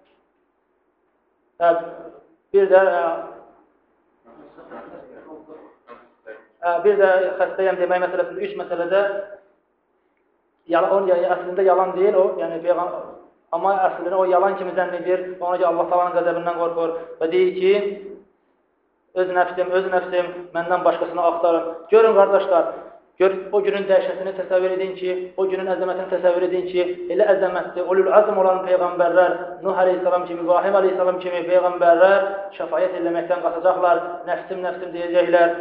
bir də bir də xəstəyəm demək məsələsində, üç məsələdə onun əslində yalan deyil o, yəni amma əslində o yalan kimi zənn edir, ona ki Allah Taala'nın qəzəbindən qorxur və deyir ki, öz nəfsim, öz nəfsim, məndən başqasını axtarın. Görün qardaşlar, Gör, o günün dəhşətini təsəvvür edin ki, o günün əzəmətini təsəvvür edin ki, elə əzəmətli, ulul azm olan peyğəmbərlər, Nuh əleyhissalam kimi, İbrahim əleyhissalam kimi peyğəmbərlər şəfaət eləməkdən qaçacaqlar, nəfsim, nəfsim deyəcəklər.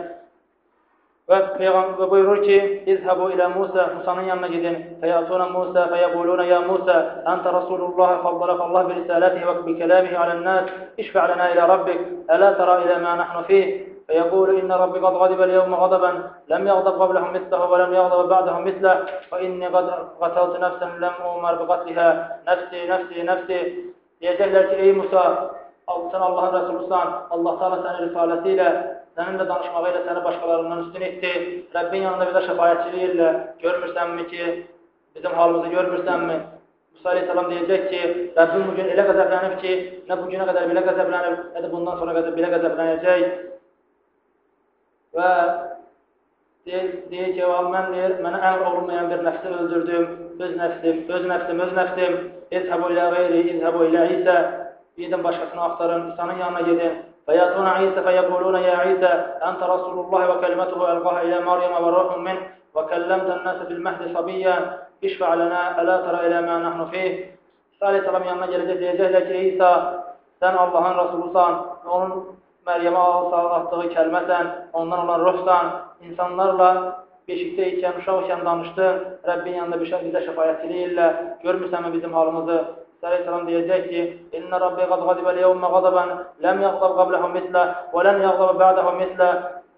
Və peyğəmbər buyurur ki, İzhəbu ilə Musa, Musa'nın yanına gidin. Fəyatuna Musa, fəyəquluna ya Musa, əntə Rasulullah, fəvdələk Allah bi risalətihi və bi kələmihi alən-nas, işfə'lənə ilə Rabbik, ələ tərə ilə mə nəhnu fih. فيقول إن ربي قد غضب اليوم غضبا لم يغضب قبلهم مثله ولم يغضب بعدهم مثله وإني قد قتلت نفسا لم أمر بقتلها نفسي نفسي نفسي diyecekler ki ey Musa sen Allah'ın Resulüsən Allah Teala seni risaletiyle seninle danışmağıyla seni başkalarından üstün etti Rabbin yanında bize şefaatçiliğiyle görmürsen mi ki bizim halimizi görmürsen mi Musa Aleyhisselam diyecek ki Rabbim bugün ele gazeplenip ki ne bugüne kadar bile gazeplenip ne de bundan sonra kadar bile gazeplenecek və deyir ki, mən deyir, mənə əmr olunmayan bir nəfsi öldürdüm, öz nəfsim, öz nəfsim, öz nəfsim, İzhəbu ilə qeyri, İzhəbu ilə İsə, gidin başqasını axtarın, İsa'nın yanına gedin. Fəyatuna İsə fəyəquluna ya İsə, əntə Rasulullah və kəlimətuhu əlqaha ilə Maryama və ruhun min və kəlləmtən nəsə bil məhdi sabiyyən, işfə alənə, ələ tərə ilə mə nəhnu fih. İsa Aleyhisselam yanına gələcək, deyəcəklər ki, İsa, sən Allahın Rasulusan, onun Məryəmə atdığı kəlməsən, ondan olan ruhsan, insanlarla beşikdə ikən, uşaq ikən danışdın, Rəbbin yanında bizə şəfayətçiliyi görmürsən mi bizim halımızı? İsa Aleyhisselam deyəcək ki, İnnə Rabbi qad qadibə liyevmə qadabən, ləm yəqdab qabləhəm mislə, və lən yəqdab bə'dəhəm mislə,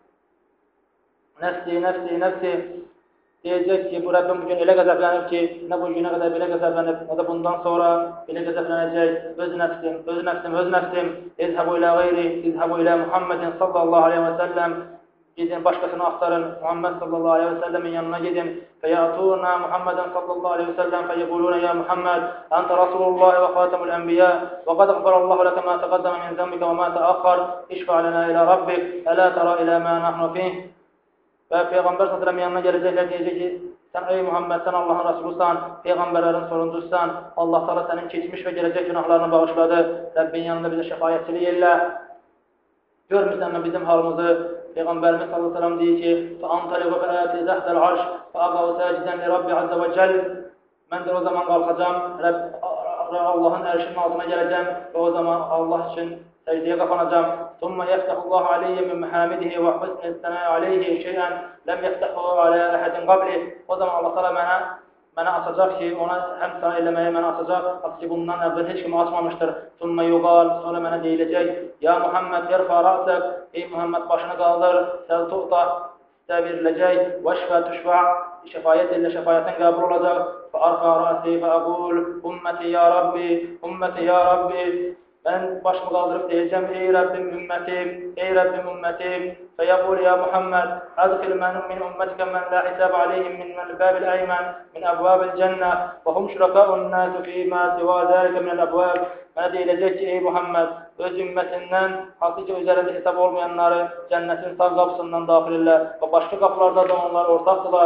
nəfsi, nəfsi, nəfsi, deyəcək ki, bu Rəbbim bugün elə qəzəblənib ki, nə bu günə qədər belə qəzəblənib, nə də bundan sonra belə qəzəblənəcək, öz nəfsim, öz nəfsim, öz nəfsim, İzhəbu ilə qeyri, İzhəbu ilə Muhammedin sallallahu aleyhi və səlləm, gidin başqasını axtarın, Muhammed sallallahu aleyhi və səlləmin yanına gedin, fəyatuna Muhammeden sallallahu aleyhi və səlləm, fəyəquluna ya Muhammed, əntə Rasulullah və xatamul ənbiyə, və qad əqbərallahu ləkə mə təqəddəmə min zəmbikə və mə təəxxar, işfə'lənə ilə Rabbik, ələ tərə ilə mə nəhnu fih. Və Peyğəmbər sallallahu əleyhi və səlləm yanına gələcəklər, deyəcək ki, sən ey Muhammed, sən Allahın Rasulusan, Peyğəmbərlərin sorumlususan, Allah Teala sənin keçmiş və gələcək günahlarını bağışladı, Rəbbin yanında bizə şəfaətçilik elə. Görmürsən mi bizim halımızı? Peyğəmbərimiz sallallahu əleyhi və səlləm deyir ki, فَأَنْطَلِقُ فَأَتِي تَحْتَ الْعَرْشِ فَأَقَوْ سَاجِدًا لِرَبِّ عَزَّ وَجَلَّ. Mən də o zaman qalxacam, Allahın ərşinin altına gələcəm və o zaman Allah üçün səcdəyə qapanacam. ثُمَّ يَفْتَحُ اللّٰهُ عَلَيَّ مِنْ مَحَامِدِهِ وَحُسْنِ الثَّنَاءِ عَلَيْهِ شَيْئًا لَمْ يَفْتَحُهُ عَلَى أَحَدٍ قَبْلِهِ. O zaman Allah Teala mənə mənə açacaq ki, ona həm sana eləməyə mənə açacaq, ki, bundan əvvəl heç kimi açmamışdır. ثُمَّ يُقَالُ, sonra mənə deyiləcək, ya Muhammed yerfa ra'sək, ey Muhammed başını qaldır, səl tuqta, sizə veriləcək, vəşfə tüşfə, şəfayət ilə şəfayətin qəbul olacaq. فَأَرْفَى رَأْسِي فَأَقُولُ أُمَّتِي يا رَبِّي أُمَّتِي يا رَبِّي. Ben başımı kaldırıp diyeceğim, ey Rabbim ümmetim, ey Rabbim ümmetim. Feyekul ya Muhammed, adkhil men min ummetike men la hisab aleyhim min babil ayman min abvabil cennet ve hum şuraka'un nasu fîmâ sivâ zâlike minel abvab. Bana deyilecek ki ey Muhammed, öz ümmetinden hakiki üzerinde hesap olmayanları cennetin sağ kapısından dahilirler ve başka kapılarda da onlar ortaktılar.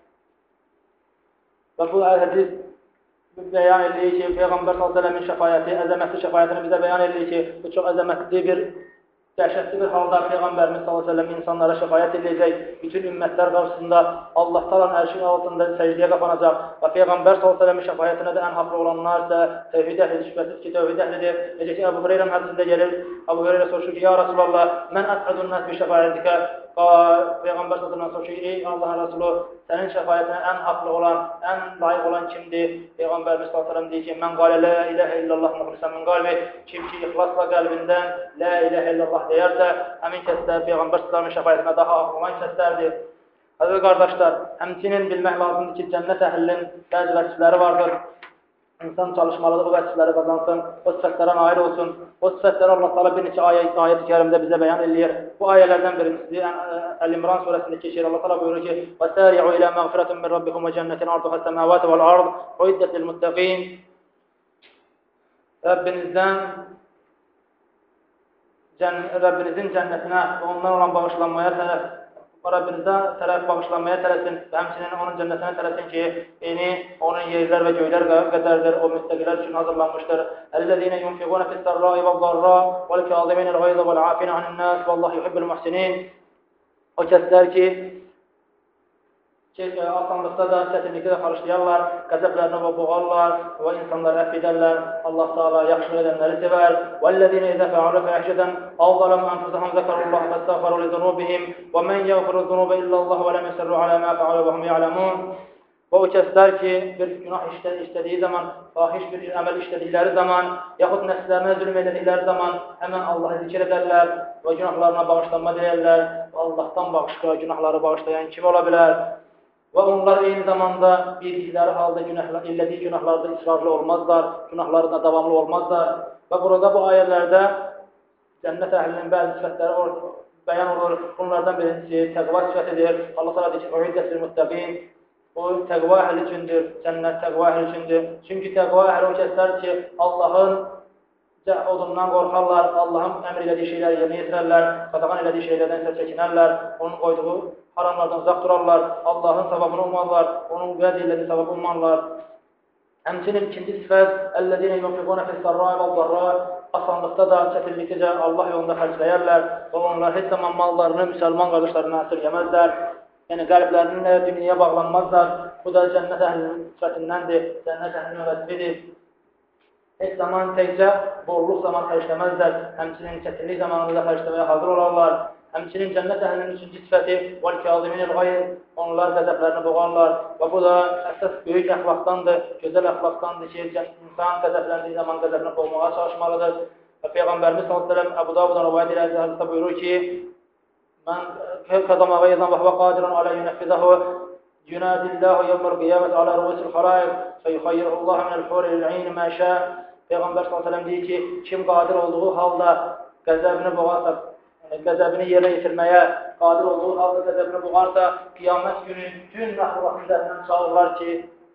Ve bu hadis beyan edilir ki, Peyğəmbər sallallahu əleyhi və səlləmin şəfayəti, əzəmətli şəfayətini bizə beyan edilir ki, bu çox əzəmətli bir, dəhşətli bir halda Peyğəmbərimiz sallallahu əleyhi və səlləm insanlara şəfayət edəcək, bütün ümmətlər qarşısında Allah Taala'nın ərşinin altında səcdəyə qapanacaq və Peyğəmbər sallallahu əleyhi və səlləmin şəfayətinə də ən haqlı olanlar isə tevhid əhlidir, şübhəsiz ki, tevhid əhlidir. Necə ki, Əbu Hüreyrənin hədisində gəlir, Əbu Hüreyrə soruşur ki, ya Rasulallah, mən əsədun nəs bi şəfayətikə. Peyğəmbər sallallahu əleyhi və səlləm soruşur ki, ey Allahın Rəsulu, sənin şəfayətinə ən haqlı olan, ən layiq olan kimdir? Peyğəmbərimiz sallallahu əleyhi və səlləm deyir ki, mən qalə la ilahə illallah muxlisən min qalbi. Kim ki ixlasla qəlbindən la ilahə illallah deyərsə, həmin kəslər Peyğəmbər sallallahu əleyhi və səlləmin şəfayətinə daha haqlı olan kəslərdir. Əziz qardaşlar, həmçinin bilmək lazımdır ki, cənnət əhlinin bəzi vəsifləri vardır. İnsan çalışmalıdır, o vəsifləri qazansın, o sifətlərə nail olsun. O sifətləri Allah Teala bir neçə ayət, ayət-i kərimdə bizə beyan eləyir. Bu ayələrdən birincisi Əl-İmran surəsində keçir. Allah Teala buyurur ki: "Və-sari'u ilə məğfirətin min rabbikum və cənnetin arduha səmavati vel-ard, uiddat lil-muttaqin." Rəbbinizdən Rəbbinizin cənnətinə və ondan olan bağışlanmaya tərəf Rabbinizdən tərəf bağışlanmaya tələsin və həmçinin onun cənnətinə tələsin ki, eni, onun yerlər və göylər qədərdir, o müstəqilər üçün hazırlanmışdır. Əl-ləzīnə yunfiqunə fis-sərra'i vəz-zarra vəl-kâziminəl-ğayza vəl-āfinə anin-nās vəllahi yuhibbul-muhsinin. O kəslər ki, Rəbbinizin cənnətinə və ondan olan ən haqlı olan, ən layiq olan kimdir? Peyğəmbər sallallahu əleyhi və səlləm ki, asanlıqda da, çətinlikdə də xarışlayarlar, qəzəblərini boğarlar və insanları əff edərlər. Allah Teala yaxşılıq edənləri sevər. وَالَّذِينَ إِذَا فَعَلُوا فَاحِشَةً أَوْ ظَلَمُوا أَنفُسَهُمْ ذَكَرُوا اللَّهَ فَاسْتَغْفَرُوا لِذُنُوبِهِمْ وَمَنْ يَغْفِرُ الذُّنُوبَ إِلَّا اللَّهُ وَلَمْ يُصِرُّوا عَلَى مَا فَعَلُوا وَهُمْ يَعْلَمُونَ. Və o kəslər ki, bir günah işlədiyi zaman, fahiş bir əməl işlədikləri zaman, yaxud nəfslərinə zülm edildikləri zaman həmən Allahı zikr edərlər və günahlarına bağışlanma deyərlər və Allahdan başqa günahları bağışlayan kim ola bilər? Və onlar eyni zamanda bildikləri halda günahlar, elədiyi günahlarda israrlı olmazlar, günahlarında davamlı olmazlar. Və burada bu ayələrdə cənnət əhlinin bəzi sifətləri bəyan olur. Bunlardan birincisi təqva sifətidir. Allah təala deyir: "Uiddətil muttaqin." O təqva əhli üçündür, cənnət təqva əhli üçündür. Çünki təqva əhli o kəslər ki, Allahın odundan qorxarlar, Allahın əmr elədiyi şeyləri yerinə yetirərlər, qadağan elədiyi şeylərdən isə çəkinərlər, onun qoyduğu haramlardan uzaq durarlar, Allahın savabını umarlar, onun vəd elədiyi savabı umarlar. Həmçinin ikinci sifət, "Əllezîne yunfiqûne fis-sarrâ'i vel-darrâ'i." Asanlıqda da, çətinlikdə də Allah yolunda xərcləyərlər və onlar heç zaman mallarını müsəlman qardaşlarına əsirgəməzlər. Yəni qəlblərinə dünyaya bağlanmazlar. Bu da cənnət əhlinin sifətindəndir, cənnət əhlinin vəzifədir. Heç zaman təkcə bolluq zaman xərcləməzlər, həmçinin çətinlik zamanında da xərcləməyə hazır olarlar. Həmçinin cənnət əhlinin üçüncü sifəti "Vəl-kâziminel-ğayz." Onlar qəzəblərini boğarlar və bu da əsas böyük əxlaqdandır, gözəl əxlaqdandır ki, insan qəzəbləndiyi zaman qəzəbini boğmağa çalışmalıdır. Və Peyğəmbərimiz sallallahu əleyhi və səlləm Əbu Davuddan rivayət edən hədisdə buyurur ki: "Mən qadama ğayzan və huve qadirun alə yunfizahu yunadillahu yevmel qiyameti alə ruusil xalaiq feyuxayyirullahu minel huril ayn ma şa." Peyğəmbər sallallahu əleyhi və səlləm deyir ki, kim qadir olduğu halda qəzəbini boğarsa, qəzəbini yerinə yetirməyə qadir olduğu halda qəzəbini boğarsa, qiyamət günü bütün məxluqat üzərindən çağırırlar ki,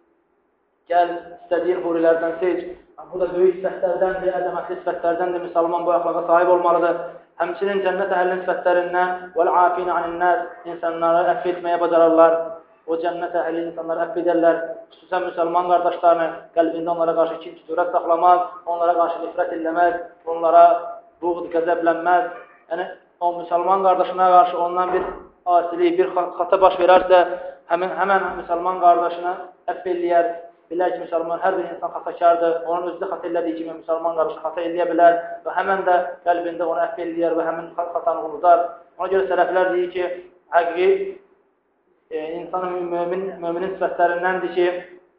gəl istədiyin hurilərdən seç. Bu da böyük sifətlərdəndir, əzəmətli sifətlərdəndir. Müsəlman bu əxlaqa sahib olmalıdır. Həmçinin cənnət əhlinin sifətlərindən "Vəl-afina anin-nas." insanları əff etməyə bacararlar. O cənnət əhli insanları əff edərlər. Xüsusən müsəlman qardaşlarını qəlbində onlara qarşı kin kütürət saxlamaz, onlara qarşı nifrət eləməz, onlara buğd qəzəblənməz. Yəni o müsəlman qardaşına qarşı ondan bir asilik, bir xata baş verərsə, həmin həmən müsəlman qardaşını əff eləyər. Bilər ki, müsəlman hər bir insan xatakardır. Onun özü də xata elədiyi kimi müsəlman qardaşı xata eləyə bilər və həmən də qəlbində onu əff eləyər və həmin xatanı unudar. Ona görə sələflər deyir ki, həqiqi e, insanın mömin, möminin sifətlərindəndir ki,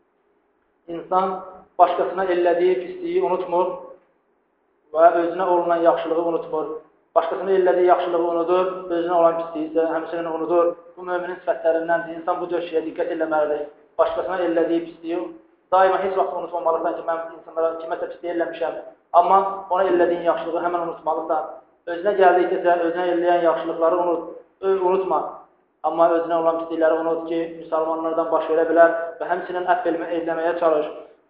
insan başqasına elədiyi pisliyi unutmur və özünə olunan yaxşılığı unutmur. Başqasına elədiyi yaxşılığı unudur, özünə olan pisliyi isə həmçinin unudur. Bu möminin sifətlərindəndir. İnsan bu döşəyə diqqət eləməlidir. Başqasına elədiyi pisliyi daima heç vaxt unutmamalısan ki, mən insanlara kiməsə pisliyi eləmişəm. Amma ona elədiyin yaxşılığı həmən unutmalısan. Özünə gəldikdə özünə eləyən yaxşılıqları unut, unutma. Amma özünə olan pislikləri unut ki, müsəlmanlardan baş verə bilər və həmçinin əff eləməyə çalış.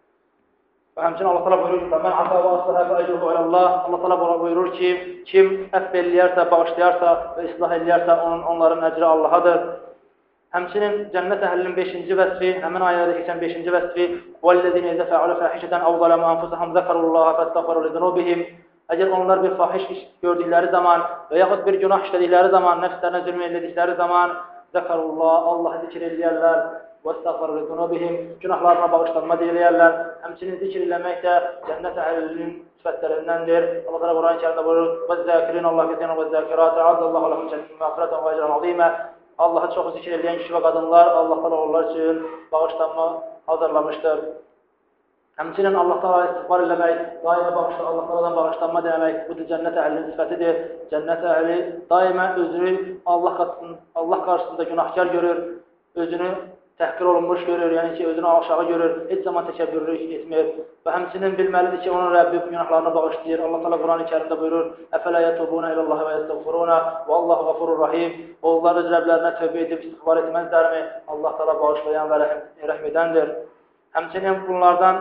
Və həmçinin Allah təala buyurur ki, "Mən afa və aslaha və ecruhu alallah." Allah təala buyurur ki, kim əff eləyərsə, bağışlayarsa və islah eləyərsə, onun onların əcri Allahadır. Həmçinin cənnət əhlinin beşinci vəsfi, həmin ayədə keçən beşinci vəsfi "Vəllezîne izə fəalu fâhişeten aw zalamu anfusahum zəkerullaha fəstəğfiru lizunubihim." Əgər onlar bir fahiş iş gördükləri zaman və yaxud bir günah işlədikləri zaman, nəfslərinə zülm edildikləri zaman zəkerullah, Allahı zikr eləyərlər və estəğfiru lizunubihim, günahlarına bağışlanma deyirlər. Həmçinin zikr eləmək də cənnət əhlinin sifətlərindəndir. Allah təala Quran-ı Kərimdə buyurur: "Vəzzəkirin Allah kəseeran vəzzəkirat, a'addallahu lehum cennetin mağfiratan və ecran azima." Allahı çox zikr edən kişi və qadınlar Allah təala onlar üçün bağışlanma hazırlamışdır. Həmçinin Allah təala istiğfar eləmək, daima bağışla, Allah təaladan bağışlanma demək, bu da cənnət əhlinin sifətidir. Cənnət əhli daima özünü Allah qarşısında, Allah qarşısında günahkar görür, özünü təhqir olunmuş görür, yəni ki, özünü aşağı görür, heç zaman təkəbbürlük etmir və həmçinin bilməlidir ki, onun Rəbbi günahlarını bağışlayır. Allah təala Quran-ı Kərimdə buyurur: "Əfələ yətubuna ilallahi və yəstəğfiruna və Allahu gafurur rahim." Onlar öz Rəblərinə tövbə edib istiğfar etməzlərmi? Allah təala bağışlayan və rəhm edəndir. Həmçinin bunlardan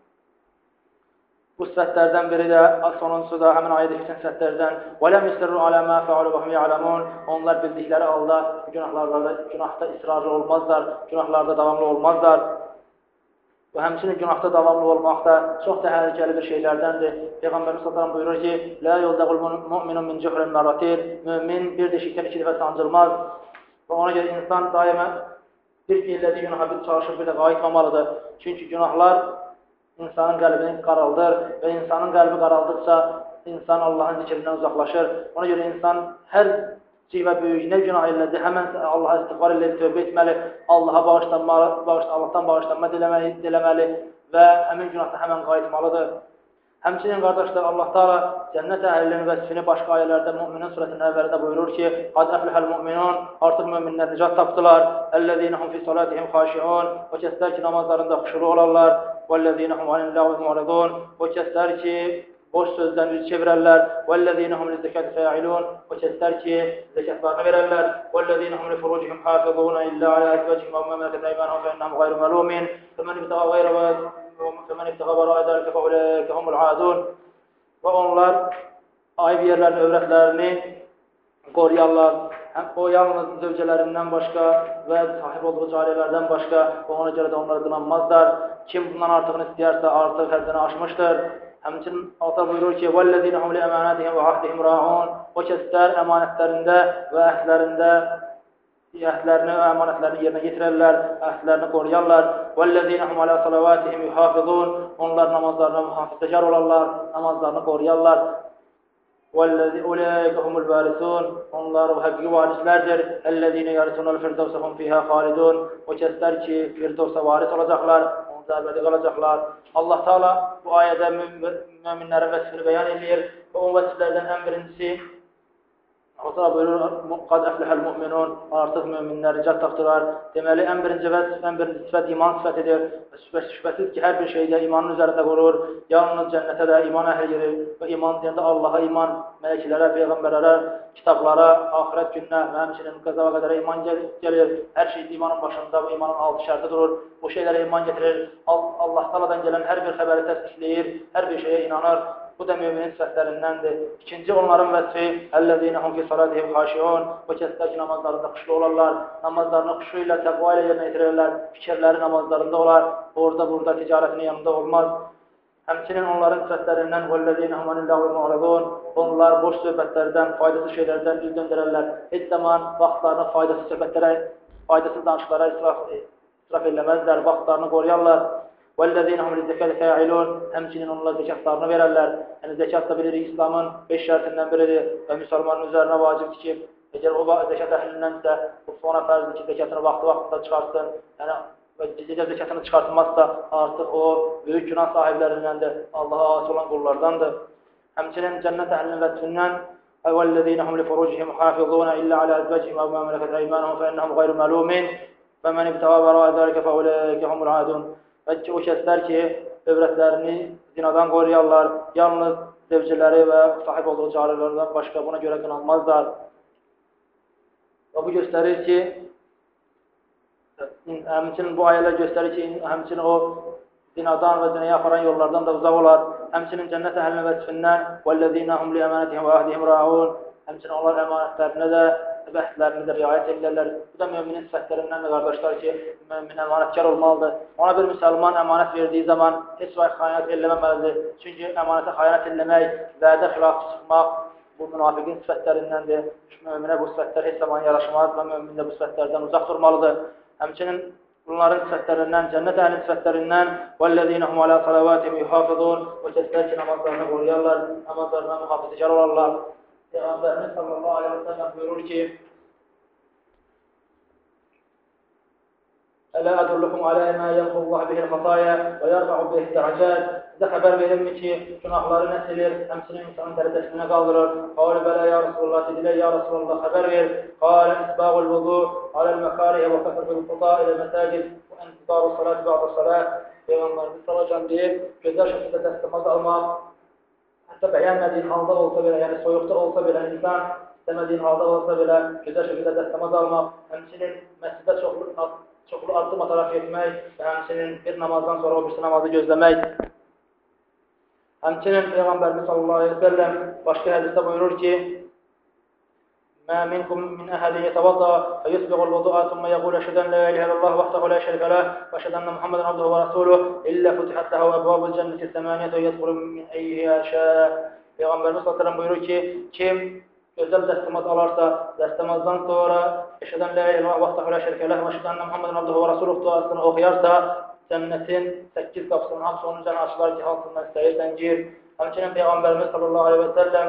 bu sifətlərdən biri də sonuncusu da həmin ayədə keçən sifətlərdən "Vələm yusirru alə mə fəalu və hum ya'lemun." Onlar bildikləri halda günahlarda, günahda israrlı olmazlar, günahlarda davamlı olmazlar. Və həmçinin günahda davamlı olmaq da çox təhlükəli bir şeylərdəndir. Peyğəmbərimiz sallallahu əleyhi və səlləm buyurur ki: "La yuldaqul mu'minu min juhrin maratin." Mömin bir deşikdən iki dəfə sancılmaz. Və ona görə insan daima bir elədiyi günaha bir çalışıb bir də qayıtmamalıdır. Çünki günahlar insanın qəlbini qaraldır və insanın qəlbi qaraldıqca insan Allahın zikrindən uzaqlaşır. Ona görə insan hər civə böyük nə günah elədi, həmən Allaha istiğfar elədi, tövbə etməli, Allaha bağışlanmalı, bağış, Allahdan bağışlanma diləməli, diləməli və həmin günahda həmən qayıtmalıdır. Həmçinin qardaşlar, Allah Taala cənnət əhlinin vəsifini başqa ayələrdə Möminin surəsinin əvvəlində buyurur ki: "Qad əfləhəl mu'minun", artıq möminlər nicat tapdılar. "Ellezînehum fî salâtihim xâşiûn", o kəslər ki, namazlarında xuşulu olarlar. "Vellezînehum anil-lâğvi mu'ridûn", o kəslər ki, boş sözdən üz çevirərlər. "Vellezînehum liz-zekâti fâilûn", o kəslər ki, zəkatlarını verərlər. "Vellezînehum li furûcihim hâfizûn illâ alâ ezvâcihim ev mâ meleket eymânuhum fe innehum gayru melûmin. Femen ibtagâ gayre فَمَنْ اِبْتَغَى وَرَاءَ ذَلِكَ فَأُولَٰئِكَ هُمُ الْعَادُونَ. Və onlar ayıb yerlərin övrətlərini qoruyarlar. O yalnız zövcələrindən başqa və sahib olduğu cariyələrdən başqa və ona görə də onları qınanmazlar. Kim bundan artıqını istəyərsə artıq həddini aşmışdır. Həmçinin Allah buyurur ki: وَالَّذِينَ هُمْ لِأَمَانَاتِهِمْ وَعَهْدِهِمْ رَاعُونَ. O kəslər əmanətlərində və əhdlərində əhdlərini və əmanətlərini yerinə yetirərlər, əhdlərini qoruyarlar. وَالَّذِينَ هُمْ عَلَى صَلَوَاتِهِمْ يُحَافِظُونَ. Onlar namazlarına mühafizəkar olarlar, namazlarını qoruyarlar. وَالَّذِينَ هُمُ الْوَارِثُونَ. Onlar o həqiqi varislərdir. اَلَّذِينَ يَرِثُونَ الْفِرْدَوْسَ هُمْ فِيهَا خَالِدُونَ. O kəslər ki, Firdevsə varis olacaqlar, onda əbədi qalacaqlar. Allah Taala bu ayədə möminlərin vəsifini bəyan edir və o vəsiflərdən ən birincisi Allah buyurur: "Qad əfləhəl mu'minun", artıq möminlər nicat tapdılar. Deməli, ən birinci vəsif, ən birinci sifət iman sifətidir. Şübhəsiz ki, hər bir şeydə imanın üzərində qurur. Yalnız cənnətə də iman əhli girir və iman deyəndə Allaha iman, mələklərə, peyğəmbərlərə, kitablara, axirət gününə və həmçinin qəza və qədərə iman gəlir. Hər şey imanın başında, bu imanın altı şərti durur. Bu şeylərə iman gətirir. Allah Taala'dan gələn hər bir xəbəri təsdiqləyir, hər bir şeyə inanır. Bu da müminin sifətlərindəndir. İkinci onların vəsifi: "Ellezînehum fî salâtihim xâşiûn." O kəslər ki, namazlarında xuşlu olarlar, namazlarını xuşu ilə, təqva ilə yerinə yetirirlər, fikirləri namazlarında olar, orada burada ticarətinin yanında olmaz. Həmçinin onların sifətlərindən: "Vellezînehum anil-lâğvi mu'ridûn." Onlar boş söhbətlərdən, faydasız şeylərdən üz döndərərlər. Heç zaman vaxtlarını faydasız söhbətlərə, faydasız danışıqlara israf, israf eləməzlər, vaxtlarını qoruyarlar. وَالَّذِينَهُمْ لِلزَّكَاةِ فَاعِلُونَ. Həmçinin onlar zəkatlarını verərlər. Yəni zəkat da bilirik İslamın beş şərtindən biridir və müsəlmanın üzərinə vacibdir ki, əgər o zəkat əhlindənsə, bu ona fərzdir ki, zəkatını vaxtı-vaxtında çıxartsın. Yəni və əgər zəkatını çıxartmazsa, artıq o böyük günah sahiblərindəndir, Allaha asi olan qullardandır. Həmçinin cənnət əhlinin vəsifindən: وَالَّذِينَهُمْ لِفُرُوجِهِمْ حَافِظُونَ إِلَّا عَلَى أَزْوَاجِهِمْ أَوْ مَا مَلَكَتْ أَيْمَانُهُم فَإِنَّهُمْ غَيْرُ مَلُومِينَ فَمَنِ ابْتَغَى وَرَاءَ ذَلِكَ فَأُولَٰئِكَ هُمُ الْعَادُونَ. Və ki, o kəslər ki, övrətlərini zinadan qoruyarlar, yalnız zevcələri və sahib olduğu cariyələrdən başqa buna görə qınanmazlar. Və bu göstərir ki, həmçinin bu ayələr göstərir ki, həmçinin o zinadan və zinaya aparan yollardan da uzaq olar. Həmçinin cənnət əhlinin vəsifindən: "Vəllezîne hum li əmanətihim və ahdihim râun." Həmçinin onlar əmanətlərinə də və əhdlərinə də riayət edirlər. Bu da möminin sifətlərindən qardaşlar ki, mömin əmanətkar olmalıdır. Ona bir müsəlman əmanət verdiyi zaman heç vaxt xəyanət eləməməlidir. Çünki əmanətə xəyanət eləmək, vədə xilaf çıxmaq bu münafiqin sifətlərindəndir. Möminə bu sifətlər heç zaman yaraşmaz və mömin də bu sifətlərdən uzaq durmalıdır. Həmçinin bunların sifətlərindən, cənnət əhlinin sifətlərindən: "Vəllezînehum alâ salawâtihim yuhâfizûn." O kəslər ki, namazlarını qoruyarlar, namazlarına mühafizəkar olarlar. Peyğəmbərimiz sallallahu aleyhi və səlləm buyurur ki: "Ələ ədullukum alə mə yəmhullah bihil xataya və yərfa'u bihil dərəcət." Sizə xəbər verilmi ki, günahları nə silir, həmçinin insanın dərəcəsini qaldırır. Qalə bələ ya Rasulullah, dedilə ya Rasulullah, xəbər ver. Qalə isbağul vudu aləl məkariyə və kəfətul futa ilə məsəcid və əntidaru salat bə'də salat. Peyğəmbərimiz sallallahu deyir, gözəl şəkildə dəstəmaz almaq, hətta bəyənmədiyin halda olsa belə, yəni soyuqda olsa belə, insan istəmədiyin halda olsa belə gözəl şəkildə dəstəmaz almaq, həmçinin məscidə çoxlu, çoxlu addım ataraq etmək və həmçinin bir namazdan sonra o birisi namazı gözləmək. Həmçinin Peyğəmbərimiz sallallahu aleyhi və səlləm başqa hədisdə buyurur ki: "Mə minkum min əhədin yetavadda və yusbiğul vudu'a thumma yaqulu əşhədu an la ilaha illallah vahdehu la şərikə leh və əşhədu enne Muhammeden abduhu və rasuluh illə futihat lehu ebvabul cenneti semaniyetü yedxulu min eyyiha şâ." Peyğəmbərimiz sallallahu aleyhi və səlləm buyurur ki, kim gözəl dəstəmaz alarsa, dəstəmazdan sonra eşədən la ilahe illallah vahdahu la şərikə ləh və əşhədu ənə Muhammeden abduhu və rasuluhu duasını oxuyarsa, cənnətin səkkiz qapısının hamısı onun üzərinə açılar ki, hansından istəyirsən gir. Həmçinin Peyğəmbərimiz sallallahu aleyhi və səlləm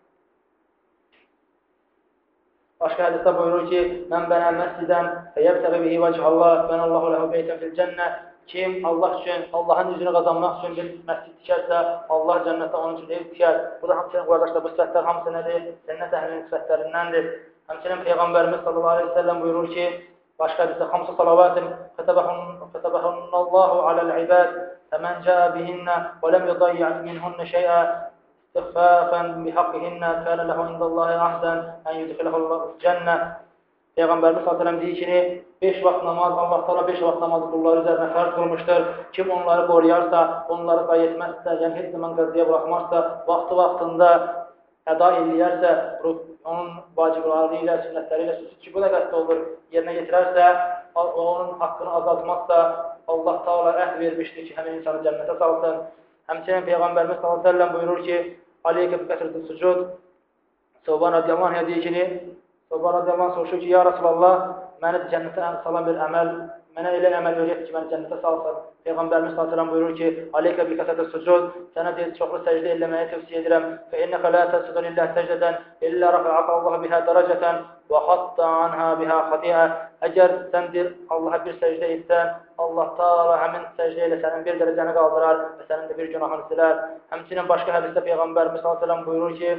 başqa hədisdə buyurur ki, mən bənə məscidən fəyəbtəqi bihi vəchallah bənəllahu ləhu beytən fil cənnə. Kim Allah üçün, Allahın üzünü qazanmaq üçün bir məscid tikərsə, Allah cənnətdə onun üçün ev tikər. Bu da həmçinin qardaşlar, bu sifətlər hamısı nədir? Cənnət əhlinin sifətlərindəndir. Həmçinin Peyğəmbərimiz sallallahu aleyhi ve sellem buyurur ki, başqa hədisdə xamsu salavatin fətəbəhənnəllahu aləl-ibad fəmən cəə bihinnə və ləm yudayyə minhunnə şeyə istəxfəfən bihaqqihinnə kənə ləhu indallahi əhsən ən yudxiləhullahu cənnə. Peyğəmbərimiz sallallahu əleyhi və səlləm deyir ki, beş vaxt namaz, Allah Teala beş vaxt namazı qulları üzərinə fərz qılmışdır. Kim onları qoruyarsa, onları zayi etməzsə, yəni heç zaman qəzaya buraxmazsa, vaxtı-vaxtında əda eləyərsə, onun vacibləri ilə, sünnətləri ilə sözü ki, bu da qəsd olur, yerinə yetirərsə, onun haqqını azaltmazsa, Allah Teala əhd vermişdir ki, həmin insanı cənnətə salsın. Həmçinin Peyğəmbərimiz sallallahu əleyhi və səlləm buyurur ki, Aleykə bi kəsrətis sucud. Səvban radiyallahu anh deyir ki, Səvban radiyallahu anh soruşur ki, ya Rasulallah, məni cənnətə salan bir əməl, mənə elə əməl öyrət ki, məni cənnətə salsın. Peyğəmbərimiz sallallahu əleyhi və səlləm buyurur ki, Aleykə bi kəsrətis sucud. Sənə deyir, çoxlu səcdə eləməyi tövsiyə edirəm. Fə innəkə la təscudu lillahi səcdən illə rafa'aka Allahu biha dərəcətən və hatta anha biha xatiə. Əgər sən deyir, Allaha bir səcdə etsən, Allah Teala həmin səcdə ilə sənin bir dərəcəni qaldırar və sənin də bir günahını silər. Həmçinin başqa hədisdə Peyğəmbərimiz sallallahu əleyhi və səlləm buyurur ki,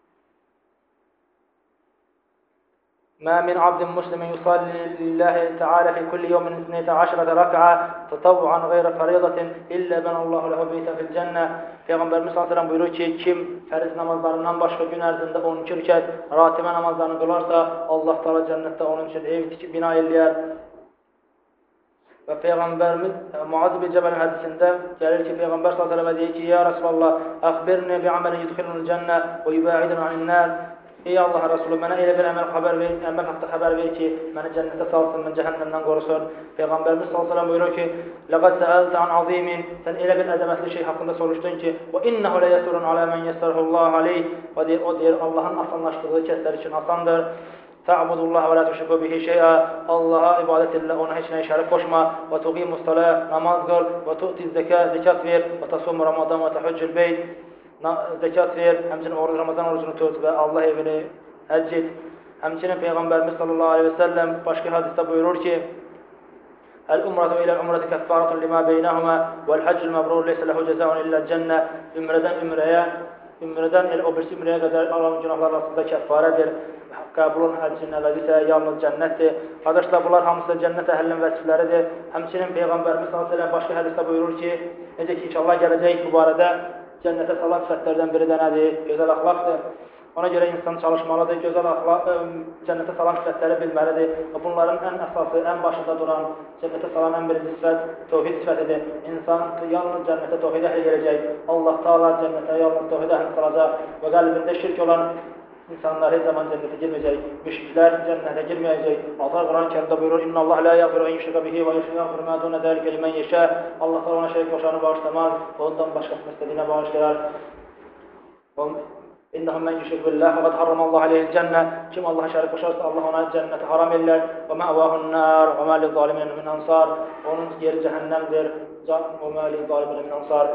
ما من عبد مسلم يصلي لله تعالى في كل يوم اثنتا عشرة ركعة تطوعا غير فريضة إلا بنى الله له بيتا في الجنة. Peyğəmbərimiz sallallahu əleyhi və səlləm buyurur ki, kim fərz namazlarından başqa gün ərzində on iki rükət ratibə namazlarını qılarsa, Allah Teala cənnətdə onun üçün ev tikib bina eləyər. Və Peyğəmbərimiz Muaz bin Cəbəlin hədisində gəlir ki, Peyğəmbər sallallahu əleyhi və səlləm deyir ki, ya Rasulallah, əxbirni bi amelin yudxilunul cənnə və yubəidun anin-nar. Ey Allah Resulü, mənə elə bir əməl xəbər ver, əməl haqqında xəbər ver ki, məni cənnətə salsın, mən cəhənnəmdən qorusun. Peyğəmbərimiz sallallahu əleyhi və səlləm buyurur ki, "Laqad sa'alta an azimin." Sən elə bir əzəmətli şey haqqında soruşdun ki, "Və innehu la yasrun ala man yassarahu alayh." Və deyir, o deyir, Allahın asanlaşdırdığı kəslər üçün asandır. Ta'budullah və la tuşriku bihi şey'a. Allaha ibadət etlə, ona heç nəyə şərik qoşma. Və tuqimus salah, namaz qıl, və tu'tiz zəkat, zəkat ver, və tasum Ramazan və tahuccul beyt. Zəkat ver, həmçinin oruc, Ramazan orucunu tut və Allah evini həcc et. Həmçinin Peyğəmbərimiz sallallahu aleyhi və səlləm başqa hədisdə buyurur ki, "Əl-umratu iləl-umrati kəffaratun lima beynəhumə vəl-həccul məbrur leysə lehu cəzaun illəl cənnə." Ümrədən ümrəyə, ümrədən elə o birisi ümrəyə qədər alan günahlar arasında kəffarədir. Qəbulun həccin əvəzi isə yalnız cənnətdir. Qardaşlar, bunlar hamısı da cənnət əhlinin vəsifləridir. Həmçinin Peyğəmbərimiz sallallahu əleyhi və səlləm başqa hədisdə buyurur ki, necə ki, inşallah gələcək bu barədə cənnətə salan sifətlərdən biri də nədir? Gözəl əxlaqdır. Ona görə insan çalışmalıdır, gözəl əxlaq, cənnətə salan sifətləri bilməlidir. Bunların ən əsası, ən başında duran, cənnətə salan ən birinci sifət təvhid sifətidir. İnsan yalnız cənnətə təvhid əhli gələcək. Allah Teala cənnətə yalnız təvhid əhli salacaq və qəlbində şirk olan insanlar heç zaman cənnətə girməyəcək. Müşriklər cənnətə girməyəcək. Allah Quran-ı Kərimdə buyurur: "İnna Allah la yaghfiru an yushraka bihi və yaghfiru ma dun zalika limen yasha." Allah Teala ona şərik qoşanı bağışlamaz və ondan başqasını istədiyinə bağışlayar. İnnehu men yushrik billah faqad harrama Allah aleyhi'l cennə. Kim Allaha şərik qoşarsa, Allah ona cənnəti haram edər və ma'vahun nar və ma liz-zalimin min ansar. Onun yeri cəhənnəmdir. Və ma liz-zalimin min ansar.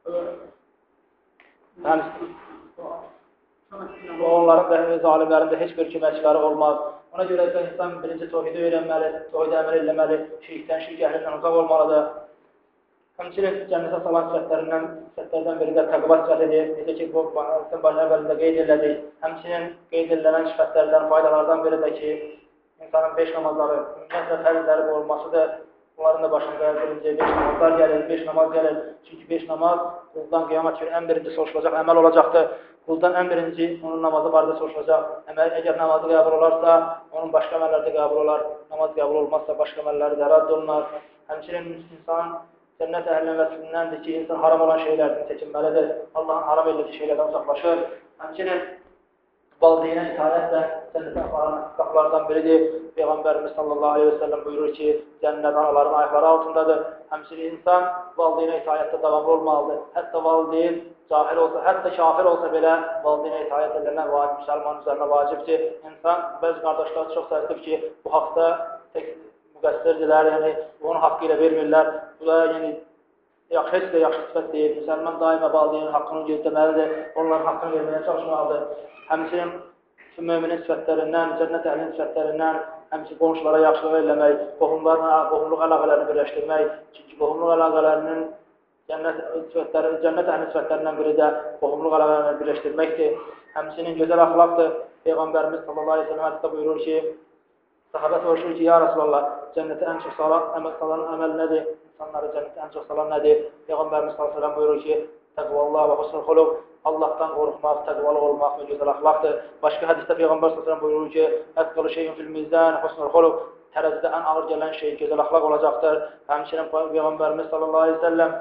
Və onların da, zalimlərin də heç bir köməkçiləri olmaz. Ona görə də insan birinci təvhidi öyrənməli, təvhidi əməl etməli, şirkdən, şirk əhlindən uzaq olmalıdır. Həmçinin cənnətə salan sifətlərindən, sifətlərdən biri də təqva sifətidir. Necə ki, bu başın əvvəlində qeyd edilədik. Həmçinin qeyd edilən sifətlərdən, faydalardan biri də ki, insanın beş namazları, ümumiyyətlə fərzləri olmasıdır. Bunların da başında birinci beş namazlar gəlir, beş namaz gəlir. Çünki beş namaz quldan qiyamət günü ən birinci soruşulacaq əməl olacaqdır. Quldan ən birinci onun namazı barədə soruşulacaq. Əməl, əgər namazı qəbul olarsa, onun başqa əməlləri də qəbul olar. Namaz qəbul olmazsa, başqa əməlləri də rədd olunar. Həmçinin insan cənnət əhlinin vəsifindəndir ki, insan haram olan şeylərdən çəkinməlidir. Allahın haram etdiyi şeylərdən uzaqlaşır. Həmçinin valideynə itaət də cənnətə aparan qapılardan biridir. Peyğəmbərimiz sallallahu aleyhi və səlləm buyurur ki, cənnət anaların ayaqları altındadır. Həmçinin insan valideynə itaətdə davamlı olmalıdır. Hətta valideyn cahil olsa, hətta kafir olsa belə valideynə itaət edilən vacib, müsəlman üzərinə vacibdir. İnsan, bəzi qardaşlar çox təəssüf ki, bu haqda tək müqəssirdirlər, yəni onun haqqı ilə vermirlər. Bu da yəni yaxşı, heç də yaxşı sifət deyil. Müsəlman daima valideynin haqqını gözləməlidir, onların haqqını verməyə çalışmalıdır. Həmçinin müminin sifətlərindən, cənnət əhlinin sifətlərindən, həmçinin qonşulara yaxşılıq eləmək, qohumlarla, qohumluq əlaqələrini birləşdirmək. Çünki qohumluq əlaqələrinin cənnət sifətləri, cənnət əhlinin sifətlərindən biri də qohumluq əlaqələrini birləşdirməkdir. Həmçinin gözəl əxlaqdır. Peyğəmbərimiz sallallahu əleyhi və səlləm hədisdə buyurur ki, sahabə soruşur ki, ya Rasulullah, cənnətə ən çox salan, əməl salan əməl nədir? İnsanları cənnətə ən çox salan nədir? Peyğəmbərimiz sallallahu əleyhi və səlləm buyurur ki, təqvallah və husnul xuluq, Allahdan qorxmaq, təqvalı olmaq və gözəl əxlaqdır. Başqa hədisdə Peyğəmbər sallallahu əleyhi və səlləm buyurur ki, əfqalu şeyin fil mizan husnul xuluq, tərəzidə ən ağır gələn şey gözəl əxlaq olacaqdır. Həmçinin Peyğəmbərimiz sallallahu əleyhi və səlləm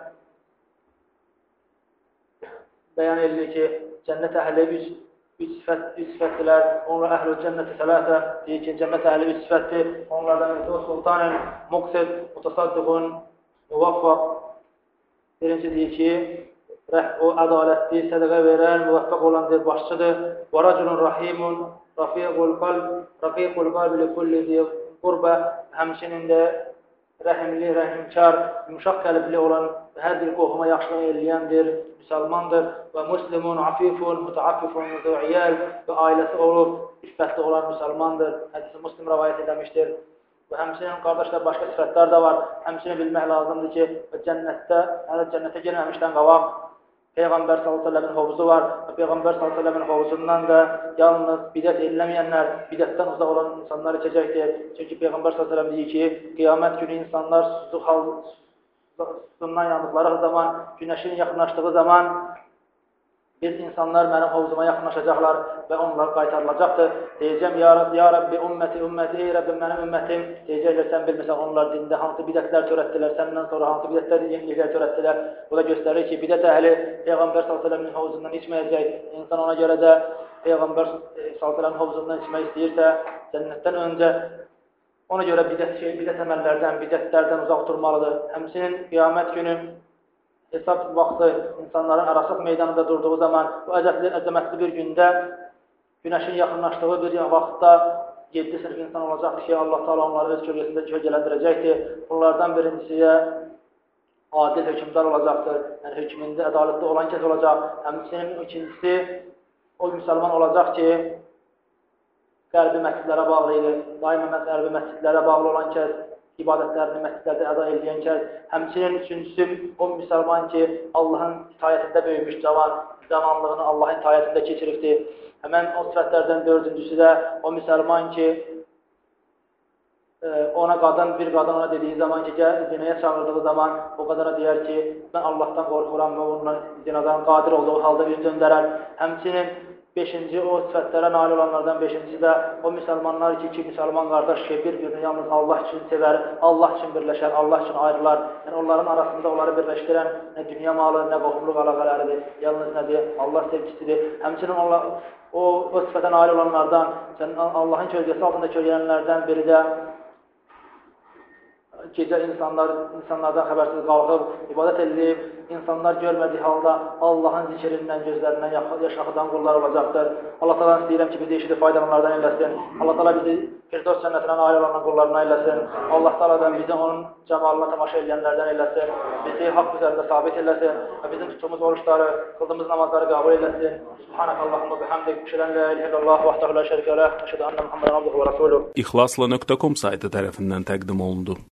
bəyan edir ki, cənnət əhli üç üç sifət, üç sifətdirlər. Onlar əhlül cənnəti sələsə, deyir ki, cənnət əhli üç sifətdir. Onlardan birisi sultanın, muqsid, mutasaddiqun, muvaffaq. Birinci deyir ki, o ədalətli, sədəqə verən, müvəffəq olan bir başçıdır. Və raculun rahimun, rafiqul qalb, rafiqul qalb li kulli zi qurbə. Həmçinin də rəhimli, rəhimkar, yumuşaq qəlbli olan və hər bir qohuma yaxşılıq eləyən bir müsəlmandır. Və muslimun, afifun, mutaafifun, müdü'iyəl və ailəsi olub, iffətli olan müsəlmandır. Hədisi Müslim rəvayət edilmişdir. Və həmçinin qardaşlar başqa sifətlər də var. Həmçinin bilmək lazımdır ki, cənnətdə, hələ cənnətə girməmişdən qabaq Peyğəmbər sallallahu əleyhi və səlləmin hovuzu var. Və Peyğəmbər sallallahu əleyhi və səlləmin hovuzundan da yalnız bidət eləməyənlər, bidətdən uzaq olan insanlar içəcəkdir. Çünki Peyğəmbər sallallahu əleyhi və səlləm deyir ki, qiyamət günü insanlar susuzluqdan yandıqları zaman, günəşin yaxınlaşdığı zaman biz insanlar mənim hovuzuma yaxınlaşacaqlar və onlar qaytarılacaqdır. Deyəcəm, ya, ya Rabbi, ümməti, ümməti, ey Rabbim, mənim ümmətim. Deyəcəklər, sən bilmirsən, onlar dində hansı bidətlər törətdilər, səndən sonra hansı bidətlər, yeniliklər törətdilər. Bu da göstərir ki, bidət əhli Peyğəmbər sallallahu əleyhi və səlləmin hovuzundan içməyəcək. İnsan ona görə də Peyğəmbər sallallahu əleyhi və səlləmin hovuzundan içmək istəyirsə, cənnətdən öncə ona görə bidət, şey, bidət əməllərdən, bidətlərdən uzaq durmalıdır. Həmçinin qiyamət günü hesab vaxtı insanların arasıq meydanında durduğu zaman, bu əzəmətli, əzəmətli bir gündə, günəşin yaxınlaşdığı bir vaxtda yeddi sınıf insan olacaqdır ki, Allah Teala onları öz kölgəsində kölgələndirəcəkdir. Bunlardan birincisi adil hökmdar olacaqdır. Yəni, hökmündə ədalətli olan kəs olacaq. Həmçinin ikincisi, o müsəlman olacaq ki, qəlbi məscidlərə bağlı idi. Daima qəlbi məscidlərə bağlı olan kəs, ibadətlərini məscidlərdə əda edən kəs. Həmçinin üçüncüsü, o müsəlman ki, Allahın itayətində böyümüş cavan, zamanlığını Allahın itayətində keçiribdir. Həmən o sifətlərdən dördüncüsü də o müsəlman ki, ona qadın, bir qadın ona dediyi zaman ki, zinaya çağırdığı zaman o qadına deyər ki, mən Allahdan qorxuram və onunla zinadan qadir olduğu halda üz döndərər. Həmçinin beşinci o sifətlərə nail olanlardan beşincisi də o müsəlmanlar ki, ki müsəlman qardaş ki, bir-birini yalnız Allah üçün sevər, Allah üçün birləşər, Allah üçün ayrılar. Yəni, onların arasında onları birləşdirən nə dünya malı, nə qohumluq əlaqələridir, yalnız nədir? Allah sevgisidir. Həmçinin onlar, o, o sifətə nail olanlardan, Allahın kölgəsi altında kölgələnlərdən biri də gecə insanlar, insanlardan xəbərsiz qalxıb, ibadət edilib, insanlar görmədiyi halda Allahın zikrindən, gözlərindən yaşaxıdan qullar olacaqdır. Allah Teala'dan istəyirəm ki, bizi eşidib faydalanlardan eləsin. Allah Teala bizi Firdos cənnətinə nail olanlardan qullarına eləsin. Allah Teala'dan bizi onun cəmalına tamaşa edənlərdən eləsin. Bizi haqq üzərində sabit eləsin və bizim tutduğumuz oruçları, qıldığımız namazları qəbul eləsin. Subhanakallahumma bihamdik, şədən la ilahe illallah, vahdahu la şərikə leh, əşhədu enne Muhammedən abduhu və rasuluh. İxlasla nöqtə com saytı tərəfindən təqdim olundu.